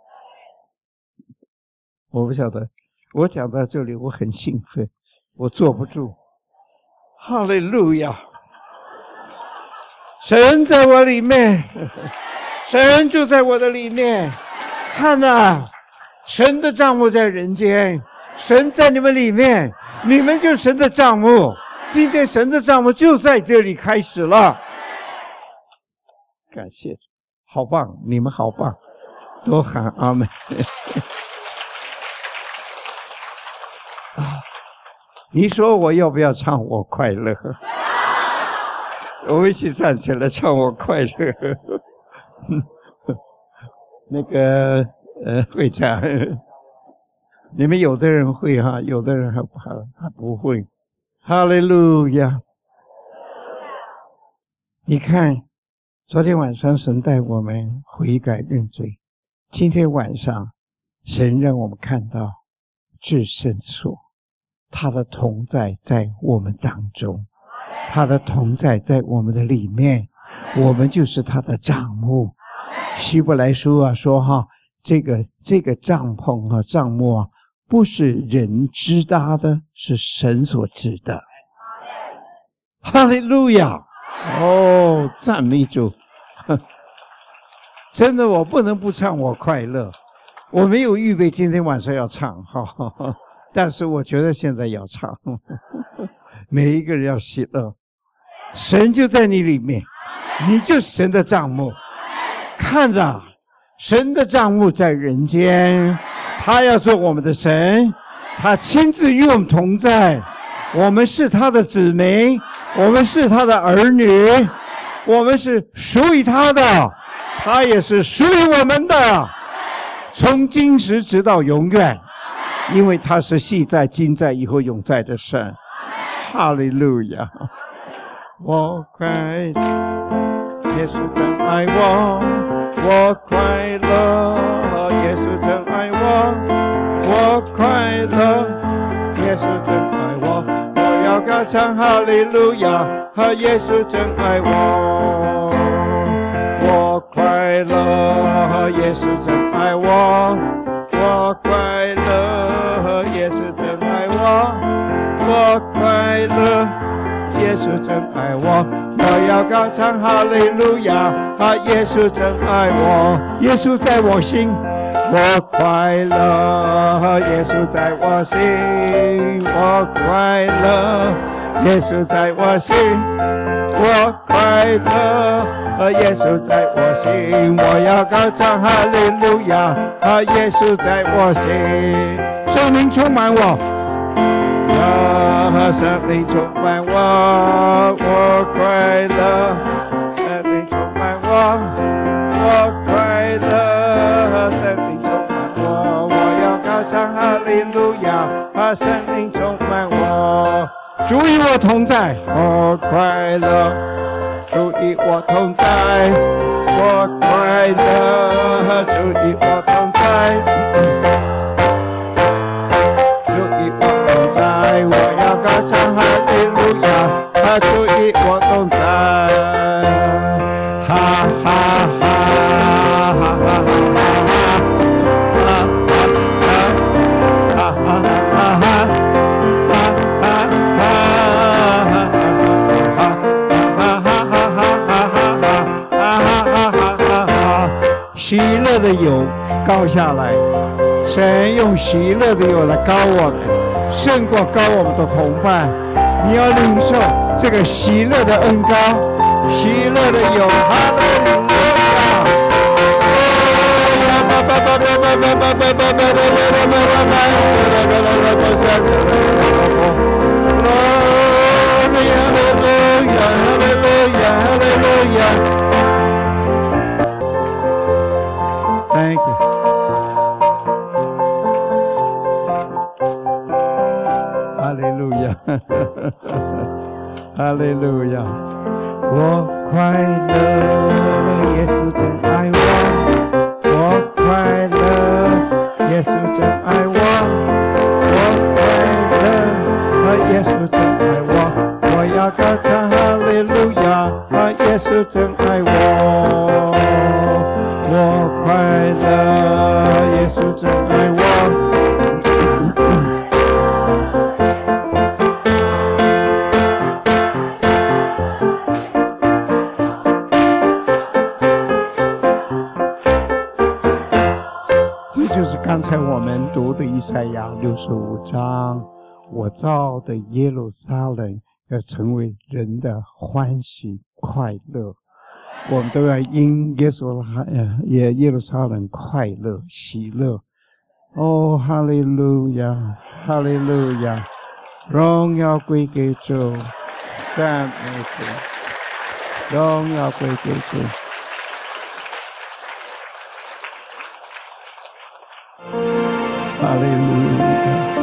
我不晓得，我讲到这里我很兴奋，我坐不住。哈利路亚！神在我里面，神住在我的里面。看神的帐幕在人间，神在你们里面，你们就是神的帐幕。今天神的帐幕就在这里开始了。感谢，好棒，你们好棒，多喊阿们。你说我要不要唱我快乐？我们一起站起来唱我快乐。那个会长，你们有的人会有的人还不会。哈利路亚！你看，昨天晚上神带我们悔改认罪，今天晚上神让我们看到至圣所，他的同在在我们当中，他的同在在我们的里面，我们就是他的帐幕。希伯来书说这个帐篷帐幕不是人支搭的，是神所支的。哈利路亚！赞美主！真的，我不能不唱我快乐。我没有预备今天晚上要唱但是我觉得现在要唱。每一个人要喜乐，神就在你里面，你就是神的帐幕。看着神的帐幕在人间，他要做我们的神，他亲自与我们同在，我们是他的子民，我们是他的儿女，我们是属于他的，他也是属于我们的，从今时直到永远，因为他是昔在今在以后永在的神。哈利路亚！我快耶稣真爱我，我快乐，耶稣真爱我，我快乐，耶稣真爱我，我要高唱哈利路亚，耶稣真爱我，我快乐，耶稣真爱我，我快乐，耶稣真爱我，我快乐，耶稣真爱我，我要高唱哈利路亚，耶稣真爱我，耶稣在我心，我快乐，耶稣在我心，我快乐，耶稣在我心，我快乐，耶稣在我心，我要高唱哈利路亚，耶稣在我心，圣灵充满我，圣灵充满我，我快乐，圣灵充满我，我快乐，圣灵充满我，我要高唱哈利路亚，圣灵充满我，主与我同在，我快乐，主与我同在，我快乐，主与我同在。我要高唱哈利路亚，主与我同在，哈哈哈哈哈哈哈喜乐的油高下来，神用喜乐的油来高我们，胜过高我们的同伴。你要领受这个喜乐的恩膏，喜乐的油，哈利路亚！ Thank you. Hallelujah. Hallelujah. 我快乐，耶稣真爱我。我快乐，耶稣真爱我。我快乐，耶稣真爱我。我要高唱哈利路亚，耶稣真爱我。我快乐，耶稣真爱我。这就是刚才我们读的以赛亚65章，我造的耶路撒冷要成为人的欢喜快乐。我们都要因耶路撒冷快乐喜乐。哦，哈利路亚，哈利路亚，荣耀归给主，赞美主，荣耀归给主。哈利路亚，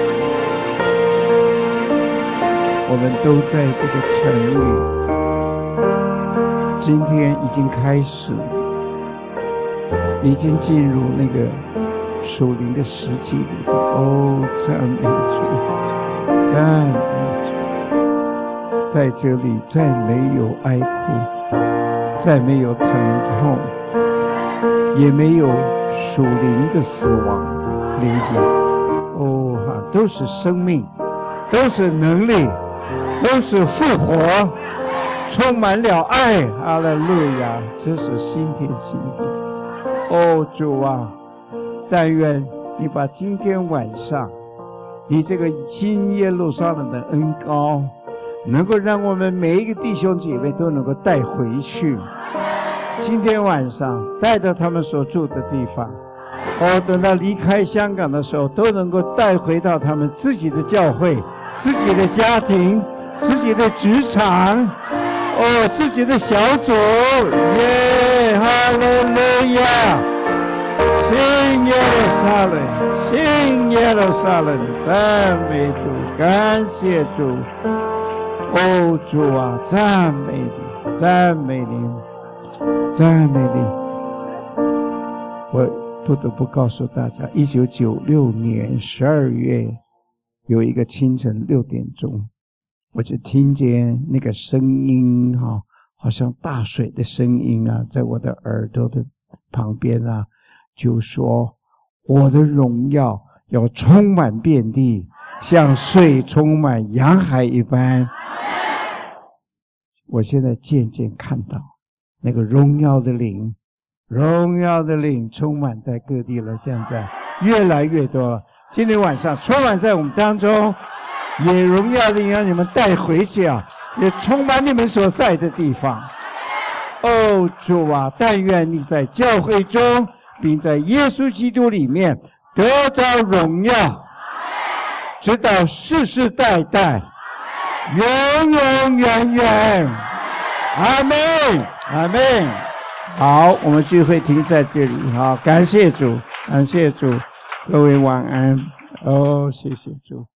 我们都在这个城里。今天已经开始，已经进入那个属灵的时期里头。哦，赞美主，赞美主！在这里再没有哀哭，再没有疼痛，也没有属灵的死亡灵性。哦哈，都是生命，都是能力，都是复活。充满了爱，哈利路亚！这是新天新地。哦，主啊，但愿你把今天晚上你这个新耶路撒冷的恩膏，能够让我们每一个弟兄姐妹都能够带回去。今天晚上带到他们所住的地方，哦，等到离开香港的时候，都能够带回到他们自己的教会、自己的家庭、自己的职场。哦，自己的小组，耶，哈利路亚！新耶路撒冷，新耶路撒冷，赞美主，感谢主。哦，主啊，赞美你，赞美你，赞美你。我不得不告诉大家，1996年12月有一个清晨6点钟。我就听见那个声音哈，好像大水的声音啊，在我的耳朵的旁边啊，就说我的荣耀要充满遍地，像水充满洋海一般。我现在渐渐看到那个荣耀的灵，荣耀的灵充满在各地了，现在越来越多了。今天晚上充满在我们当中。也荣耀的让你们带回去啊，也充满你们所在的地方。哦，主啊，但愿你在教会中，并在耶稣基督里面得着荣耀，直到世世代代，永永远远。阿们，阿们。好，我们聚会停在这里。好，感谢主，感谢主，各位晚安。哦，谢谢主。